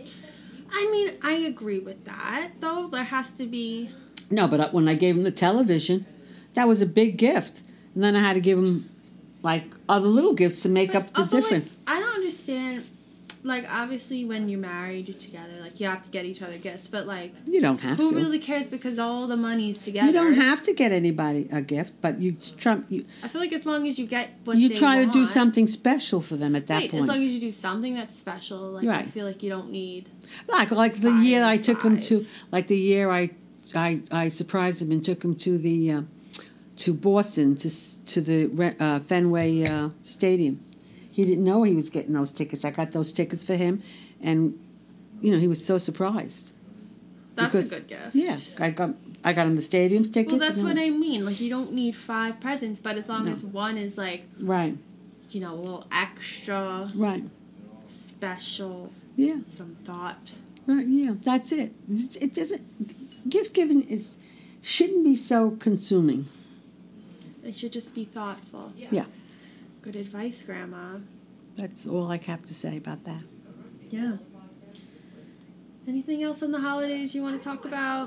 I mean, I agree with that, though. There has to be... No, but when I gave him the television, that was a big gift. And then I had to give him, like, other little gifts to make up the also, different. Like, I don't understand... Like, obviously, when you're married, you're together. Like, you have to get each other gifts. But, like, You don't have who to. really cares because all the money's together? You don't have to get anybody a gift, but you try, you, I feel like as long as you get what you they try to do want- something special for them at that Right, point. as long as you do something that's special. Like, I Right. feel like you don't need... Like like the Five, year I took him five. to, like the year I, I, I surprised him and took him to the, uh, to Boston to s- to the Re- uh, Fenway uh, Stadium. He didn't know he was getting those tickets. I got those tickets for him, and you know he was so surprised. That's Because- a good gift. Yeah, I got I got him the stadium's tickets. Well, that's and what all- I mean. Like, you don't need five presents, but as long No. as one is, like, Right, you know, a little extra, right, special, yeah, some thought. right, yeah. That's it. It it doesn't gift giving is shouldn't be so consuming. It should just be thoughtful. Yeah. Good advice, Grandma. That's all I have to say about that. Yeah. Anything else on the holidays you want to talk about?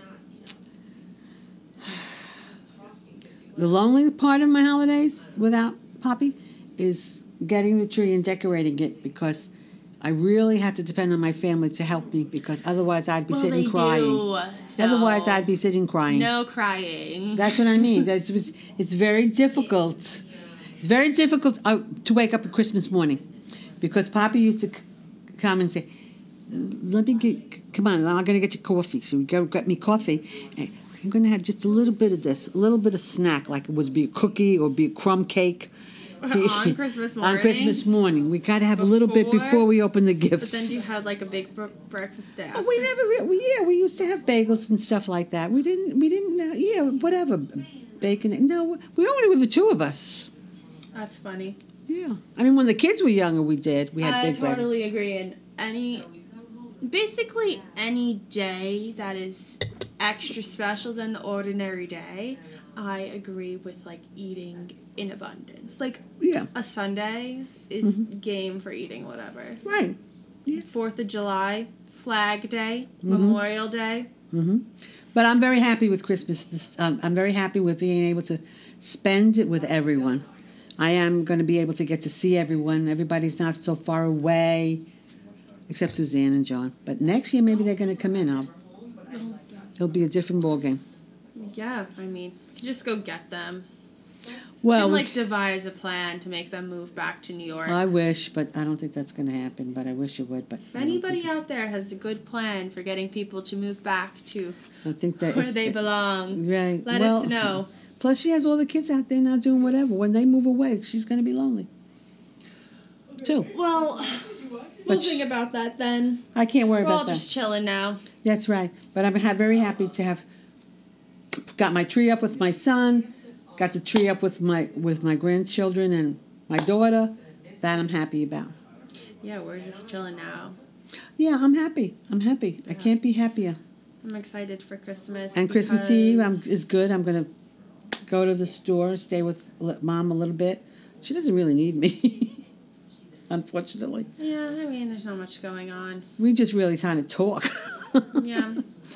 The lonely part of my holidays without Poppy is getting the tree and decorating it because I really had to depend on my family to help me because otherwise I'd be Well, sitting they crying. do, so Otherwise I'd be sitting crying. no crying. That's what I mean. That's was it's very difficult. It's very difficult uh, to wake up on Christmas morning because Papa used to c- come and say, "Let me get, come on, I'm going to get you coffee." So he got, got me coffee. And I'm going to have just a little bit of this, a little bit of snack, like it was be a cookie or be a crumb cake. On Christmas morning? On Christmas morning. We got to have a little bit Before? before we open the But gifts. then you had like a big br- breakfast day. Oh, we never, re- we, yeah, we used to have bagels and stuff like that. We didn't, we didn't, uh, yeah, whatever, bacon. No, we only were the two of us. That's funny. Yeah, I mean, when the kids were younger, we did. We had I big breakfast. totally agree. And any, basically any day that is extra special than the ordinary day, I agree with like eating in abundance. Like Yeah, a Sunday is Mm-hmm. game for eating whatever. right. Fourth of July, Flag Day, Mm-hmm. Memorial Day. hmm But I'm very happy with Christmas. This, um, I'm very happy with being able to spend it with everyone. I am going to be able to get to see everyone. Everybody's not so far away, except Suzanne and John. But next year, maybe they're going to come in. I'll, it'll be a different ballgame. Yeah, I mean, you just go get them. Well, and like devise a plan to make them move back to New York. I wish, but I don't think that's going to happen. But I wish it would. But If I don't anybody think, out there has a good plan for getting people to move back to I think that where it's- they belong, Right. let well, us know. Plus, she has all the kids out there now doing whatever. When they move away, she's going to be lonely. Too. Well, we'll But think sh- about that then. I can't worry We're all about that. just chilling now. That's right. But I'm ha- very happy to have got my tree up with my son, got the tree up with my with my grandchildren and my daughter. That I'm happy about. Yeah, we're just chilling now. Yeah, I'm happy. I'm happy. I can't be happier. I'm excited for Christmas. And Christmas Eve I'm, because- is good. I'm going to go to the store, stay with li- Mom a little bit. She doesn't really need me, unfortunately. Yeah, I mean, there's not much going on. We just really kind of talk. Yeah.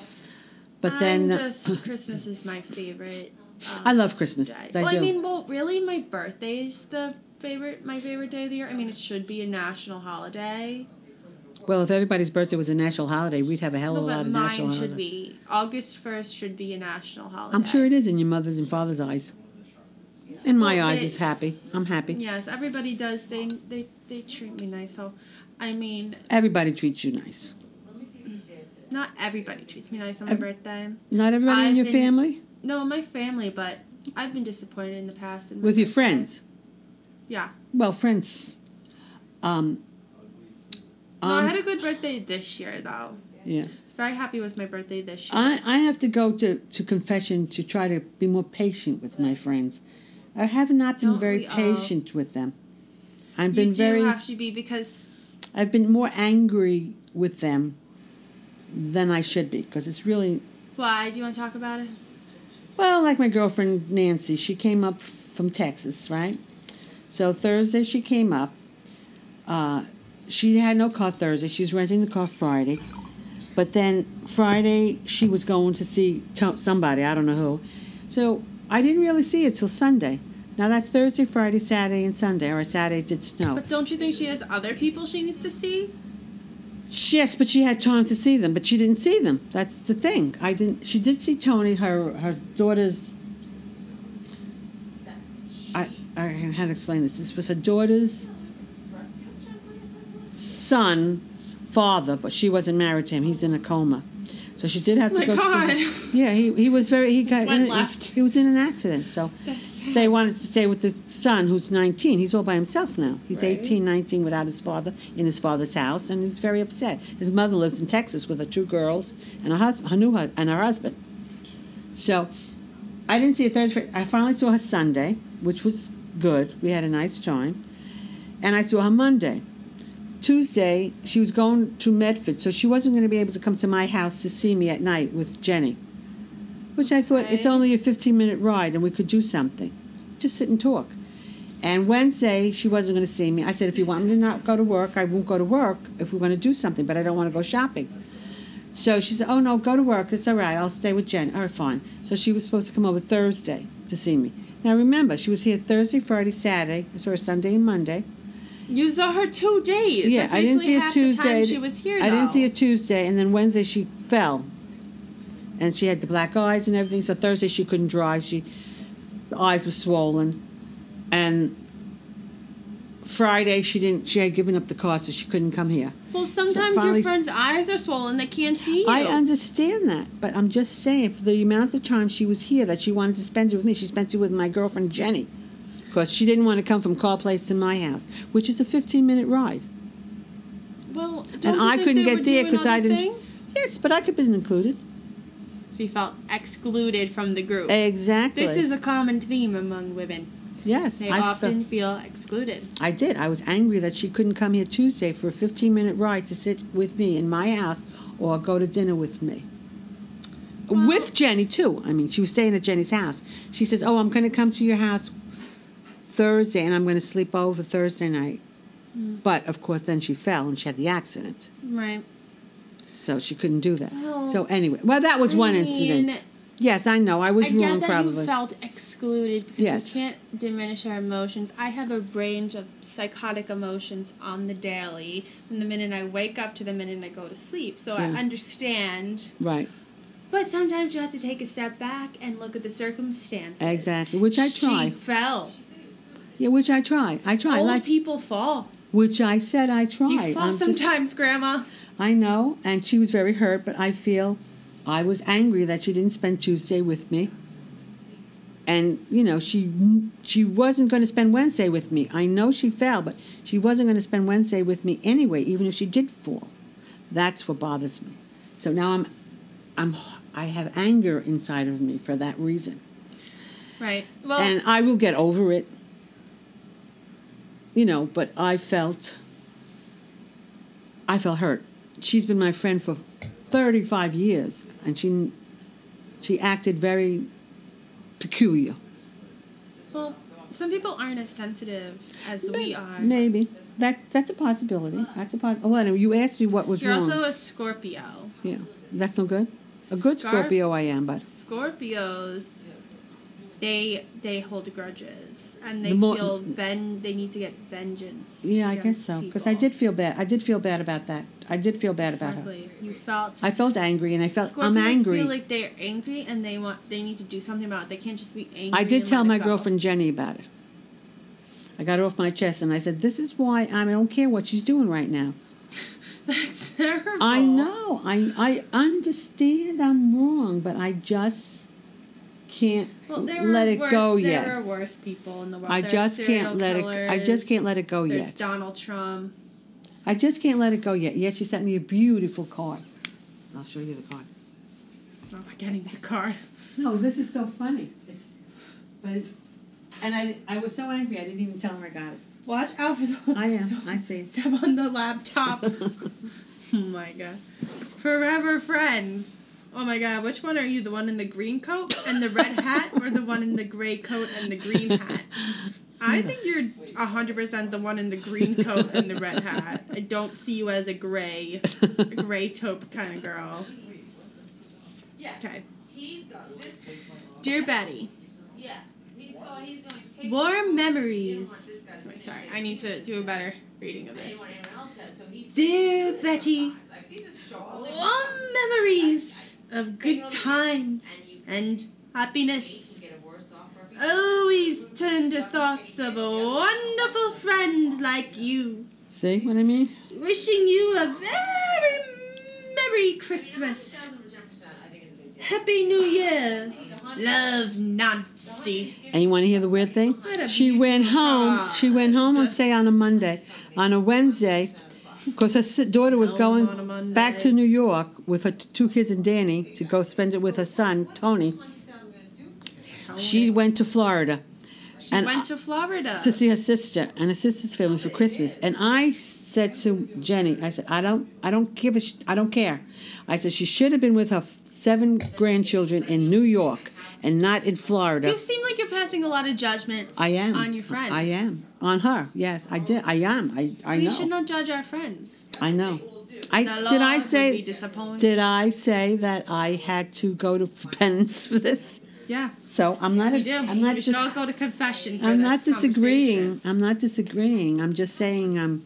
But then I'm uh, just Christmas is my favorite. Um, I love Christmas. day. I well, do. I mean, well, really, my birthday is the favorite, my favorite day of the year. I mean, it should be a national holiday. Well, if everybody's birthday was a national holiday, we'd have a hell of No, a lot but of mine national should holidays. be August first. Should be a national holiday. I'm sure it is in your mother's and father's eyes. In my Well, eyes, they- it's happy. I'm happy. Yes, everybody does. They they they treat me nice. So, I mean, Everybody treats you nice. not everybody treats me nice on my Ev- birthday. Not everybody in I've your been- family? No, my family, but I've been disappointed in the past. in my With your birthday. friends? Yeah. Well, friends. Um, No, I um, had a good birthday this year, though. yeah. I was very happy with my birthday this year. I, I have to go to, to confession to try to be more patient with my friends. I have not been Don't very we all? patient with them. I've you been do very. have to be because I've been more angry with them than I should be because it's really why? Do you want to talk about it? well, like my girlfriend Nancy. She came up from Texas, right? So Thursday she came up. Uh, she had no car Thursday. She was renting the car Friday. But then Friday she was going to see to- somebody. I don't know who. So I didn't really see it till Sunday. Now that's Thursday, Friday, Saturday, and Sunday. Or Saturday it did snow. But don't you think she has other people she needs to see? Yes, but she had time to see them, but she didn't see them. That's the thing. I didn't. She did see Tony, her her daughter's. I I had to explain this. This was her daughter's son's father, but she wasn't married to him. He's in a coma, so she did have to Oh my go. God. See, yeah, he he was very he got went in, left. He, he was in an accident, so. That's sad. They wanted to stay with the son who's nineteen. He's all by himself now. He's Right. eighteen, nineteen without his father in his father's house, and he's very upset. His mother lives in Texas with her two girls and her husband, her new hu- and her husband. So I didn't see her Thursday. I finally saw her Sunday, which was good. We had a nice time. And I saw her Monday. Tuesday, she was going to Medford, so she wasn't going to be able to come to my house to see me at night with Jenny. Which I thought, it's Right. only a fifteen-minute ride, and we could do something. Just sit and talk. And Wednesday, she wasn't going to see me. I said, if you want me to not go to work, I won't go to work if we're going to do something, but I don't want to go shopping. So she said, oh, no, go to work. It's all right. I'll stay with Jen. All right, fine. So she was supposed to come over Thursday to see me. Now, remember, she was here Thursday, Friday, Saturday. I saw her Sunday and Monday. You saw her two days. Yeah, That's I didn't basically see her half Tuesday. The time she was here. I didn't though. see her Tuesday, and then Wednesday she fell, and she had the black eyes and everything. So Thursday she couldn't drive. She, the eyes were swollen, and Friday she didn't. She had given up the car, so she couldn't come here. Well, sometimes finally- your friend's eyes are swollen; they can't see you. I understand that, but I'm just saying, for the amount of time she was here that she wanted to spend it with me, she spent it with my girlfriend Jenny, because she didn't want to come from Carl Place to my house, which is a fifteen minute ride. Well, don't And you I think couldn't they get were there doing 'cause I other didn't- things? Yes, but I could have been included. So you felt excluded from the group. Exactly. This is a common theme among women. yes. They I often felt, feel excluded. I did. I was angry that she couldn't come here Tuesday for a fifteen minute ride to sit with me in my house or go to dinner with me. Well- with Jenny too. I mean, she was staying at Jenny's house. She says, "Oh, I'm going to come to your house Thursday, and I'm going to sleep over Thursday night." Mm. But of course, then she fell and she had the accident, Right. so she couldn't do that. Well, so anyway, well, that was I one mean, incident. Yes, I know. I was I wrong, get that probably. you felt excluded because Yes. we can't diminish our emotions. I have a range of psychotic emotions on the daily from the minute I wake up to the minute I go to sleep. So I Yeah. understand. Right. But sometimes you have to take a step back and look at the circumstances. Exactly. Which I try. She fell. Yeah, which I try. I try. Old like people fall. which I said I try. You fall I'm just- sometimes, Grandma. I know, and she was very hurt, but I feel I was angry that she didn't spend Tuesday with me. And, you know, she she wasn't going to spend Wednesday with me. I know she fell, but she wasn't going to spend Wednesday with me anyway, even if she did fall. That's what bothers me. So now I'm I'm I have anger inside of me for that reason. Right. Well, And I will get over it. You know, but I felt I felt hurt. She's been my friend for thirty-five years, and she she acted very peculiar. well, some people aren't as sensitive as we are. Maybe that that's a possibility. That's a possibility. Oh, anyway, you asked me what was You're wrong. also a Scorpio. Yeah, that's no good. A good Scorp- Scorpio, I am, but Scorpios, they they hold grudges and they The more- feel ven. They need to get vengeance. yeah, I guess against so. Because I people. did feel bad. I did feel bad about that. I did feel bad about her. Exactly. You felt. I felt angry, and I felt Scorpios I'm angry. feel like they're angry and they want. They need to do something about it. They can't just be angry. I did and tell let my it go. girlfriend Jenny about it. I got it off my chest, and I said, "This is why I don't care what she's doing right now." That's terrible. I know. I I understand I'm wrong, but I just can't Well, there let are it worse, go there yet. are worse people in the world. I There's just can't serial let it- I just can't let it go There's yet. Donald Trump. I just can't let it go yet. Yet she sent me a beautiful card. I'll show you the card. Oh, I'm getting that card. No, this is so funny. It's, but, and I I was so angry I didn't even tell her I got it. Watch out for the. I am. I see. Step on the laptop. Oh my god. Forever friends. Oh my god, which one are you? The one in the green coat and the red hat, or the one in the gray coat and the green hat? I think you're one hundred percent the one in the green coat and the red hat. I don't see you as a gray, a gray taupe kind of girl. Yeah. Okay. He's got this. Dear Betty, Yeah. He's going. He's going to take. warm You don't memories. want this guy to Wait, be sorry, shit. I need to do a better reading of this. Anyone else does, so he's. Dear Betty, I've seen this show. all the warm time. memories of good times and happiness You can get a worse offer if you- always turn to thoughts of a wonderful friend like you. See what I mean? Wishing you a very Merry Christmas. ten percent, I think it's a good deal. Happy New Year. Love, Nancy. And you want to hear the weird thing? What a She went beautiful home. card. She went home on say on a Monday, on a Wednesday, because her si- daughter was Home on a going Monday. back to New York with her t- two kids and Danny to go spend it with her son Tony. She went to Florida She and went to Florida. to see her sister and her sister's family for Christmas. And I said to Jenny, I said, I don't, I don't give a, sh- I don't care. I said she should have been with her f- seven grandchildren in New York and not in Florida. You seem like you're passing a lot of judgment I am on your friends. I am on her. Yes, I did. I am. I I We know. should not judge our friends. I know. I The did. I Lord would be say. disappointed. Did I say that I had to go to penance for this? Yeah, So I'm not. we a, do. I'm not. we should dis- all go to confession for I'm this not disagreeing. conversation. I'm not disagreeing. I'm just saying I'm.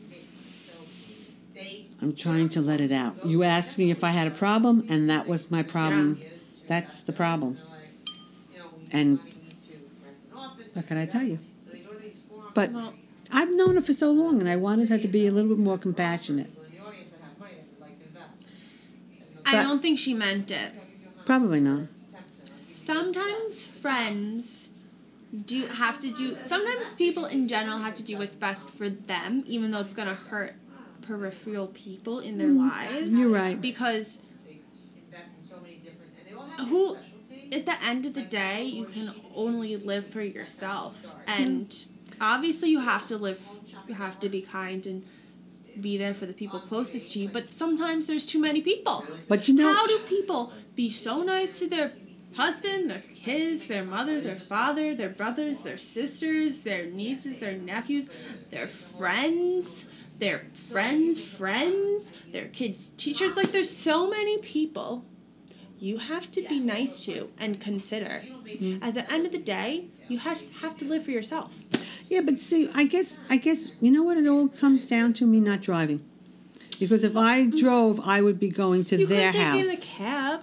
I'm trying to let it out. You asked me if I had a problem, and that was my problem. That's the problem. And what can I tell you? But Well, I've known her for so long, and I wanted her to be a little bit more compassionate. People in the audience that have money that would like to invest. I But- don't think she meant it. Probably not. Sometimes friends do have to do. Sometimes people in general have to do what's best for them, even though it's gonna hurt peripheral people in their lives. You're right. Because They invest in so many different, and they all have Who- their specialty. at the end of the day, you can only live for yourself, and obviously you have to live. You have to be kind and be there for the people closest to you. But sometimes there's too many people. But you know, How do people be so nice to their husband, their kids, their mother, their father, their brothers, their sisters, their nieces, their nephews, their friends, their friends' friends, their kids' teachers? Like, there's so many people you have to be nice to and consider. At the end of the day, you have have to live for yourself. yeah, but see, I guess, I guess, you know what it all comes down to? Me not driving. Because if I drove, I would be going to You their could take house. in a cab.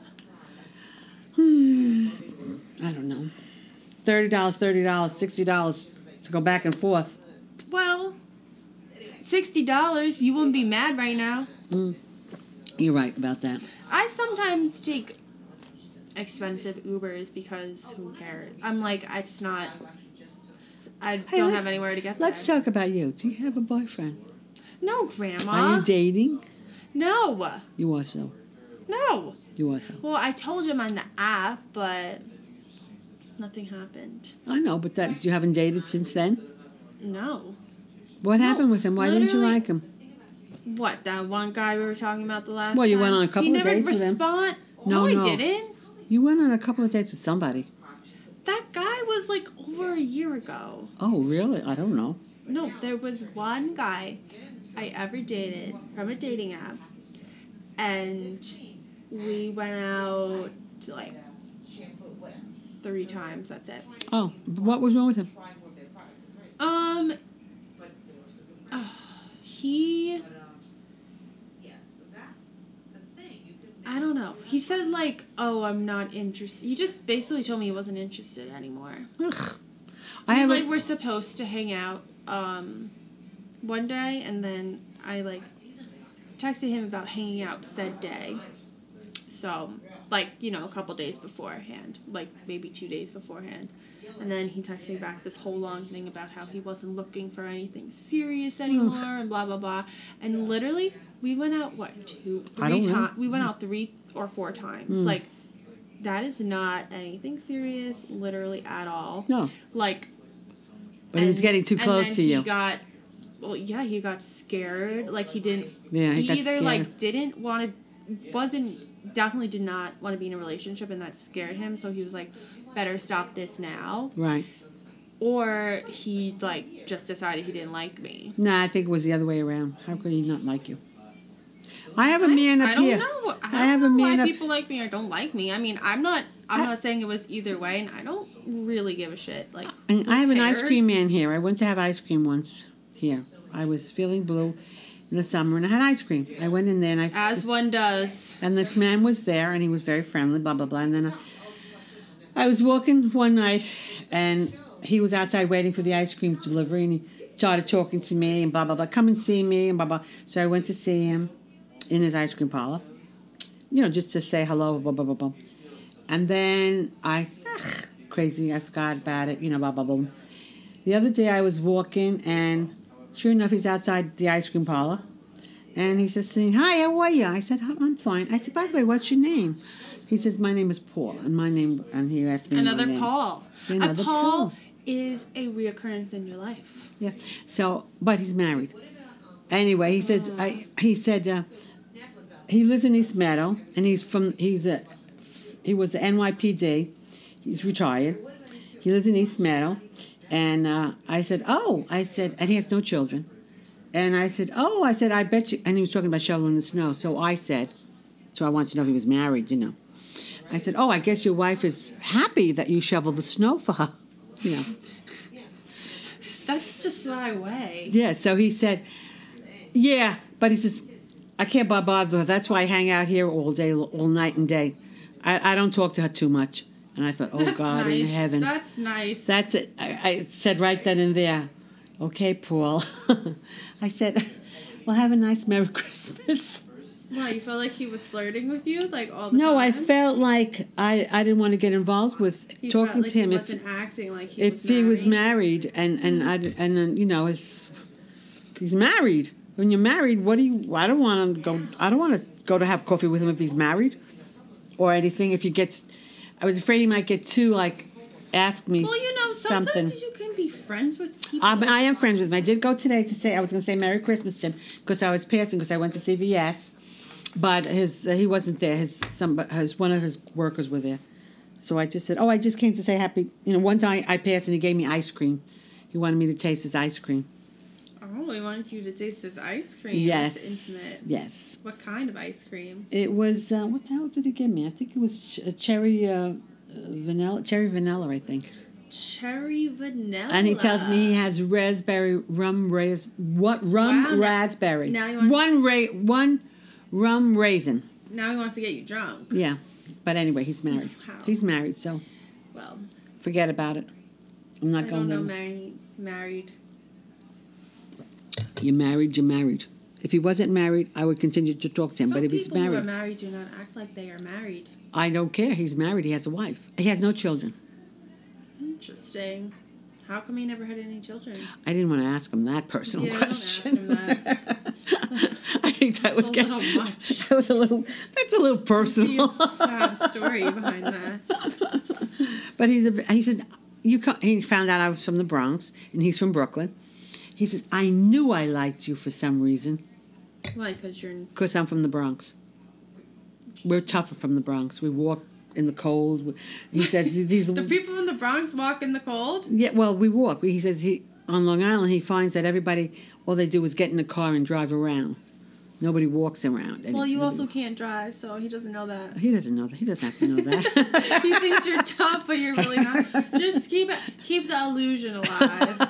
Hmm. I don't know. Thirty dollars, thirty dollars, sixty dollars to go back and forth. Well, sixty dollars. You wouldn't be mad right now. You're right about that. I sometimes take expensive Ubers because who cares? I'm like, it's not. I Hey, don't let's- have anywhere to get Let's there. talk about you. Do you have a boyfriend? No, Grandma. Are you dating? No, You are so. no. You are so. Well, I told him on the app, but nothing happened. I know, but that you haven't dated since then. No. What No, happened with him? Why didn't you literally- like him? What, that one guy we were talking about the last Well, you time? went on a couple he of never dates with him. respond- No, no, no. I didn't. You went on a couple of dates with somebody. That guy was like over a year ago. Oh, really? I don't know. No, there was one guy I ever dated from a dating app, and we went out to like three times. That's it. Oh, what was wrong with him? Um, oh, he. I don't know. He said like, "Oh, I'm not interested." He just basically told me he wasn't interested anymore. Ugh. I We, have like a, we're supposed to hang out um one day, and then I like texted him about hanging out said day. So like, you know, a couple days beforehand, like maybe two days beforehand. And then he texted me back this whole long thing about how he wasn't looking for anything serious anymore and blah blah blah. And literally we went out what, two I three don't know. times we went out three or four times. Mm. Like that is not anything serious, literally at all. no, Like but he was and- getting too and close then to he you. got, well, yeah, he got scared. Like he didn't. Yeah, he he got either scared. like didn't want to, wasn't definitely did not want to be in a relationship, and that scared him. So he was like, better stop this now. Right. Or he like just decided he didn't like me. Nah, I think it was the other way around. How could he not like you? I have a man up I don't here. know. I, I don't have a know man why up- people like me or don't like me. I mean, I'm not. I'm I- not saying it was either way, and I don't really give a shit. Like, And who I have an ice cares? cream man here. I went to have ice cream once here. I was feeling blue in the summer, and I had ice cream. I went in there, and I As one does. and this man was there, and he was very friendly. Blah blah blah. And then I, I was walking one night, and he was outside waiting for the ice cream delivery, and he started talking to me and blah blah blah. Come and see me and blah blah. So I went to see him in his ice cream parlor. You know, just to say hello. Blah blah blah blah. And then I, ugh, crazy, I forgot about it, you know, blah, blah, blah. The other day I was walking, and sure enough, he's outside the ice cream parlor. And he says to me, hi, how are you? I said, I'm fine. I said, by the way, what's your name? He says, my name is Paul. And my name, and he asked me Another my name. Paul. Another a Paul, Paul. is a reoccurrence in your life. Yeah. So, but he's married. Anyway, he said, I, he said, uh, he lives in East Meadow, and he's from, he's a, he was a N Y P D. He's retired. He lives in East Meadow. And uh, I said, oh, I said, and he has no children. And I said, oh, I said, I bet you, and he was talking about shoveling the snow. So I said, so I wanted to know if he was married, you know. I said, oh, I guess your wife is happy that you shovel the snow for her, you know. That's just my way. Yeah, so he said, yeah, but he says, I can't bother with her. That's why I hang out here all day, all night and day. I, I don't talk to her too much. And I thought, oh, That's God nice. in heaven. That's nice. That's it. I, I said right then and there, Okay, Paul. I said, well, have a nice Merry Christmas. Why, you felt like he was flirting with you, like, all the No, time? I felt like I, I didn't want to get involved with He talking felt like to him he if wasn't acting like he if was he was married. married and and I and then you know his he's married. When you're married, what do you? I don't want to go. I don't want to go to have coffee with him if he's married or anything. If he gets, I was afraid he might get too like ask me Well, you know, something. sometimes you can be friends with people. Um, I am friends with him. I did go today to say I was going to say Merry Christmas to him because I was passing because I went to C V S, but his uh, he wasn't there. His some his one of his workers were there, so I just said, "Oh, I just came to say happy." You know, one time I passed and he gave me ice cream. He wanted me to taste his ice cream. Oh, he wanted you to taste his ice cream. Yes, That's intimate. yes. What kind of ice cream? It was uh, what the hell did he give me? I think it was ch- a cherry uh, uh, vanilla, cherry vanilla, I think. Cherry vanilla. And he tells me he has raspberry rum ras what rum Wow, now- raspberry. now he wants- one ra- one rum raisin. Now he wants to get you drunk. Yeah, but anyway, he's married. Wow. He's married, so Well, forget about it. I'm not I going don't know there. married. Married. You're married. You're married. If he wasn't married, I would continue to talk to him. Some but if he's people who are married, married do not act like they are married. I don't care. He's married. He has a wife. He has no children. Interesting. How come he never had any children? I didn't want to ask him that personal Yeah, don't ask question. him that. I think that was a getting, little much. That was a little. That's a little personal. He's a sad story behind that. But he's a. He says you. co- He found out I was from the Bronx, and he's from Brooklyn. He says I knew I liked you for some reason Why? Because you're. because I'm from the Bronx. We're tougher from the Bronx. We walk in the cold. He says these. The people in the Bronx walk in the cold? Yeah, well, we walk. He says he on Long Island. He finds that everybody all they do is get in a car and drive around. Nobody walks around. Well, you Nobody- also can't drive, so he doesn't know that. He doesn't know that. He doesn't have to know that. He thinks you're tough, but you're really not. Just keep it, keep the illusion alive.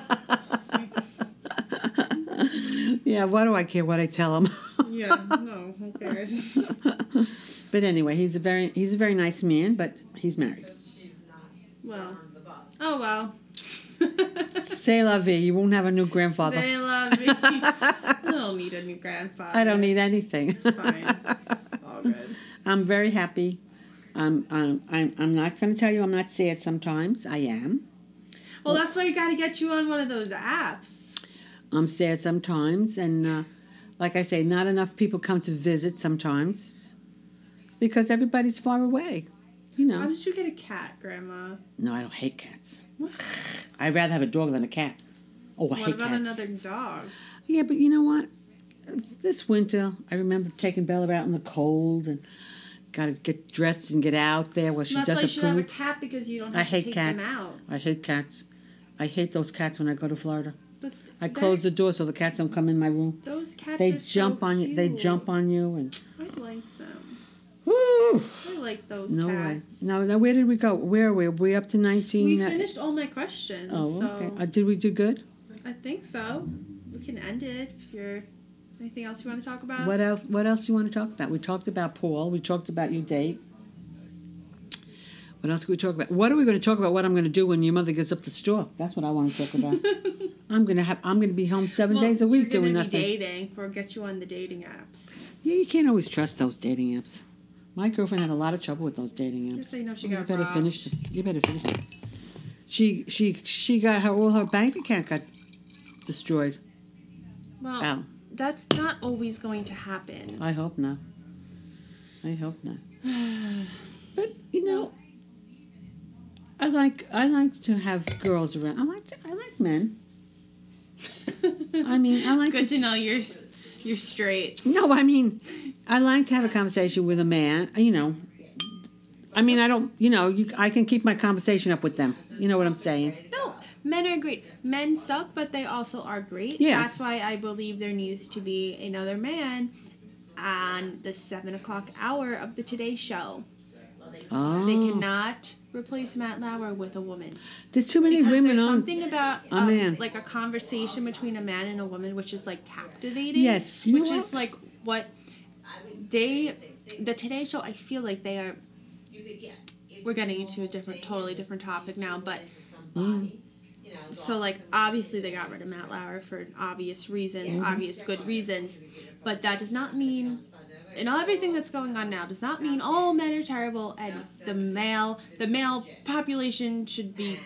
Yeah, why do I care what I tell him? Yeah, no, who cares? But anyway, he's a very he's a very nice man, but he's married. Because she's not Well. on the bus. Oh well. C'est la vie. You won't have a new grandfather. Say la vie. I don't need a new grandfather. I don't need anything. It's fine. It's all good. I'm very happy. I'm I'm I'm, I'm not going to tell you I'm not sad sometimes. I am. Well, that's why you got to get you on one of those apps. I'm sad sometimes, and uh, like I say, not enough people come to visit sometimes because everybody's far away. You How know. did you get a cat, Grandma? No, I don't hate cats. I'd rather have a dog than a cat. Oh, I What hate about cats. another dog? Yeah, but you know what? It's this winter, I remember taking Bella out in the cold and got to get dressed and get out there where she That's why does you a should have a poop. cat because you don't I have to hate take cats. them out. I hate cats. I hate those cats when I go to Florida. But I that- close the door so the cats don't come in my room. Those cats They are jump so on you. They cute. jump on you and I like them. woo! I like those No way. cats. No, now where did we go? Where are we? Are we up to nineteen? We uh, finished all my questions. Oh, so okay. Uh, did we do good? I think so. We can end it if you're. Anything else you want to talk about? What else? What else you want to talk about? We talked about Paul. We talked about your date. What else can we talk about? What are we going to talk about? What I'm going to do when your mother gets up the store? That's what I want to talk about. I'm going to have. I'm going to be home seven Well, days a week you're doing gonna nothing. be dating. We'll get you on the dating apps. Yeah, you can't always trust those dating apps. My girlfriend had a lot of trouble with those dating apps. Just so you know, she you got better robbed. finish. it. You better finish it. She she she got her all her bank account got destroyed. Well, Ow. that's not always going to happen. I hope not. I hope not. But you know, I like I like to have girls around. I like to, I like men. I mean, I like Good to, to know you're you're straight. No, I mean, I like to have a conversation with a man. You know, I mean, I don't. You know, you, I can keep my conversation up with them. You know what I'm saying? No, men are great. Men suck, but they also are great. Yeah. That's why I believe there needs to be another man on the seven o'clock hour of the Today Show. Oh, They cannot replace Matt Lauer with a woman. there's too many Because women there's on. something about a um, man. like a conversation between a man and a woman, which is like captivating. Yes, you which know is like what they, the Today Show. I feel like they are. We're getting into a different, totally different topic now, but so like obviously they got rid of Matt Lauer for obvious reasons, obvious good reasons, but that does not mean, and everything that's going on now does not mean all men are terrible and the male the male population should be.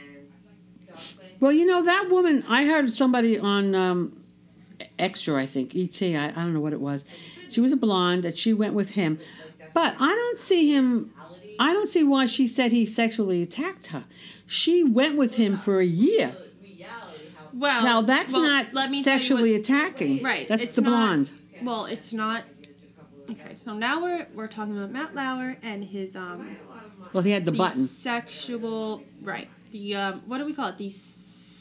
Well, you know, that woman, I heard somebody on um, Extra, I think, E T, I, I don't know what it was. She was a blonde, and she went with him. But I don't see him, I don't see why she said he sexually attacked her. She went with him for a year. Well, Now, that's well, not let me tell you sexually what- attacking. Right, That's it's the not- blonde. Well, it's not. Okay, so now we're we're talking about Matt Lauer and his um Well, he had the the button. sexual right the um what do we call it these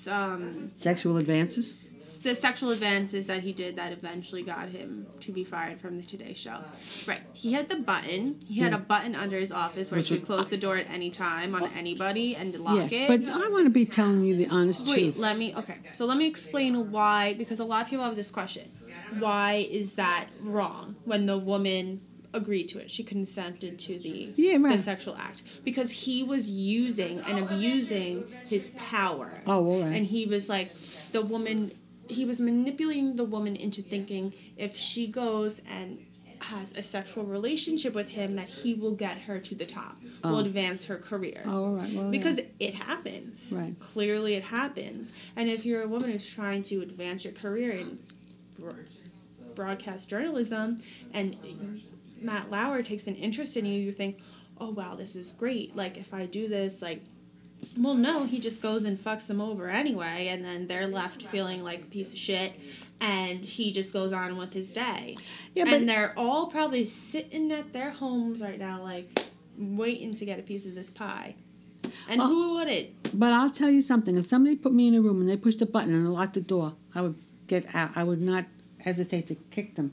um Sexual advances? the sexual advances that he did that eventually got him to be fired from the Today Show. Right. He had the button. He had a button under his office where Which he could was- close the door at any time on anybody and lock Yes, it. but I want to be telling you the honest Wait, truth. let me, okay. So let me explain why, because a lot of people have this question. Why is that wrong when the woman agreed to it? She consented to the, Yeah, right. the sexual act. Because he was using and abusing his power. Oh, all right. And he was like, the woman, he was manipulating the woman into thinking if she goes and has a sexual relationship with him that he will get her to the top, will Oh. advance her career. Oh, all right. Well, Because yeah. it happens. Right. Clearly it happens. And if you're a woman who's trying to advance your career in bro- broadcast journalism and Matt Lauer takes an interest in you, you think, oh, wow, this is great. Like, if I do this, like, well, no, he just goes and fucks them over anyway, and then they're left feeling like a piece of shit, and he just goes on with his day. Yeah, but- and they're all probably sitting at their homes right now, like, waiting to get a piece of this pie. And Well- who wouldn't? But I'll tell you something. If somebody put me in a room and they pushed a button and locked the door, I would get out. I would not hesitate to kick them.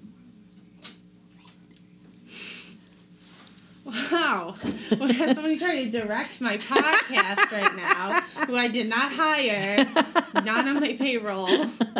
Wow. We have somebody trying to direct my podcast right now, who I did not hire, not on my payroll.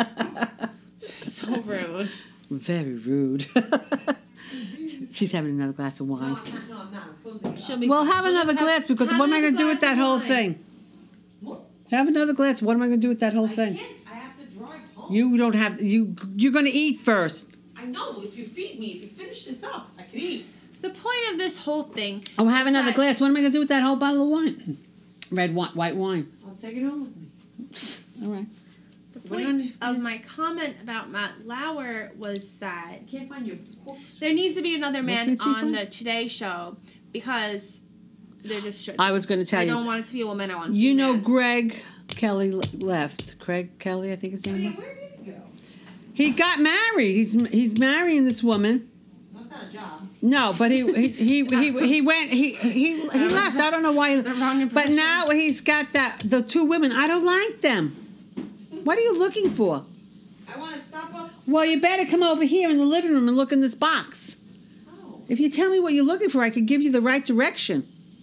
So rude. Very rude. She's having another glass of wine. No, I'm not, no, I'm not. I'm closing it She'll up. be Well, fine. have We'll another just glass because have what am I another going to do with glass that of whole wine. thing? What? Have another glass. What am I going to do with that whole I thing? can't. I have to drive home. You don't have. You you're going to eat first. I know. If you feed me, if you finish this up, I can eat. The point of this whole thing. Oh, have another that- glass. What am I going to do with that whole bottle of wine? Red wine, white wine. I'll take it home with me. All right. The What do you point want- of my comment about Matt Lauer was that I can't find your books. there needs to be another man can't you on find? the Today Show because there just should. I was going to tell I you. don't want it to be a woman. I want it to You be a know, man. Greg Kelly le- left. Craig Kelly, I think his Oh, name yeah, was. where did he go? He got married. He's he's marrying this woman. That's not a job. No, but he he he he, he went he he he left. I don't know why. the wrong But impression. now he's got that the two women. I don't like them. What are you looking for? I want to stop up. Well, you better come over here in the living room and look in this box. Oh. If you tell me what you're looking for, I could give you the right direction.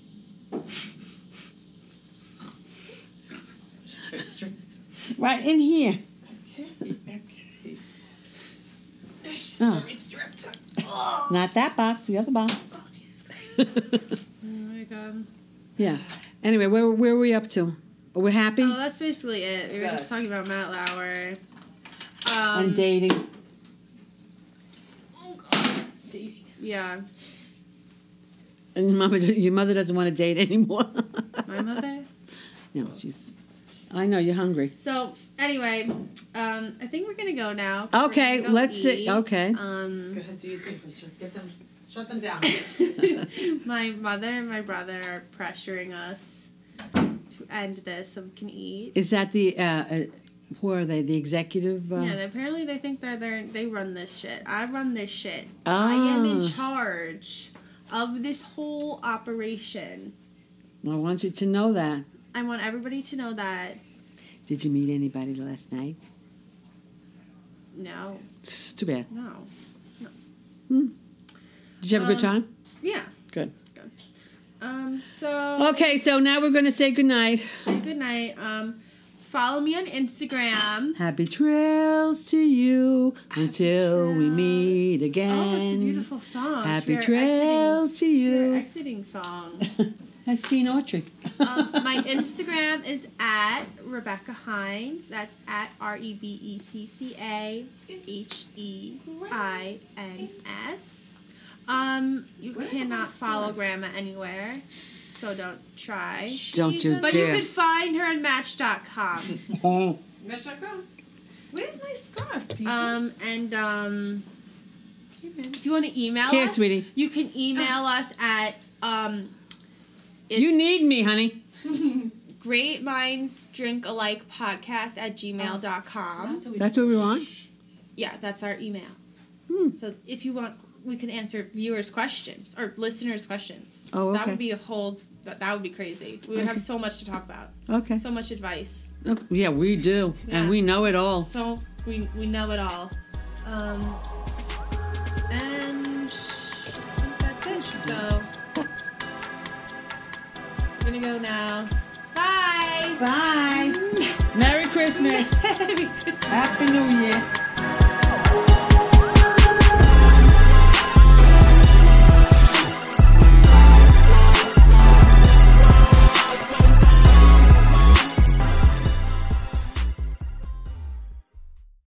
Right in here. Okay. Okay. Oh. Very stripped. Not that box, the other box. Oh, Jesus Christ. Oh my god. Yeah. Anyway, where where are we up to? Are we happy? Oh, that's basically it. We were Good. just talking about Matt Lauer. Um, And dating. Oh, God. Dating. Yeah. And your mama, your mother doesn't want to date anymore. My mother. No, she's. I know you're hungry. So anyway, um, I think we're gonna go now. 'cause we're Okay, gonna go let's sit. eat. Okay. Go Um, ahead, do your thing, mister. Get them, shut them down. my mother and my brother are pressuring us to end this so we can eat. Is that the? Uh, uh, who are they? The executive. Uh, Yeah, they, apparently they think they're there. They run this shit. I run this shit. I am in Ah. charge of this whole operation. I want you to know that. I want everybody to know that. Did you meet anybody last night? No, It's too bad. no. Did you have a good Um, time? Yeah. Good. Um. So. Okay, so now we're going to say goodnight. Say good night. Um. Follow me on Instagram. Happy trails to you until we trails. meet again. Oh, it's a beautiful song. Happy Your trails to Exiting, your you. exiting song. That's Gene Autry. Um, my Instagram is at Rebecca Hines. That's at R E B E C C A H E I N S. Um, you Where cannot am I follow spelling? Grandma anywhere, so don't try. Don't you But you dare. could find her on Match dot com. Oh. Match dot com. Where's my scarf, people? Um, and um, Hey, man. if you want to email Here, us, sweetie. you can email us at um. You need me, honey. Great Minds Drink Alike Podcast at gmail dot com. So That's what we want? Yeah, that's our email. Hmm. So if you want, we can answer viewers' questions or listeners' questions. Oh, That okay. would be a whole. That, that would be crazy. We would have Okay. so much to talk about. Okay. So much advice. Oh, yeah, we do. Yeah. And we know it all. So we we know it all. Um, and I think that's it. So we're gonna go now. Bye. Bye. Merry Christmas. Merry Christmas. Happy New Year.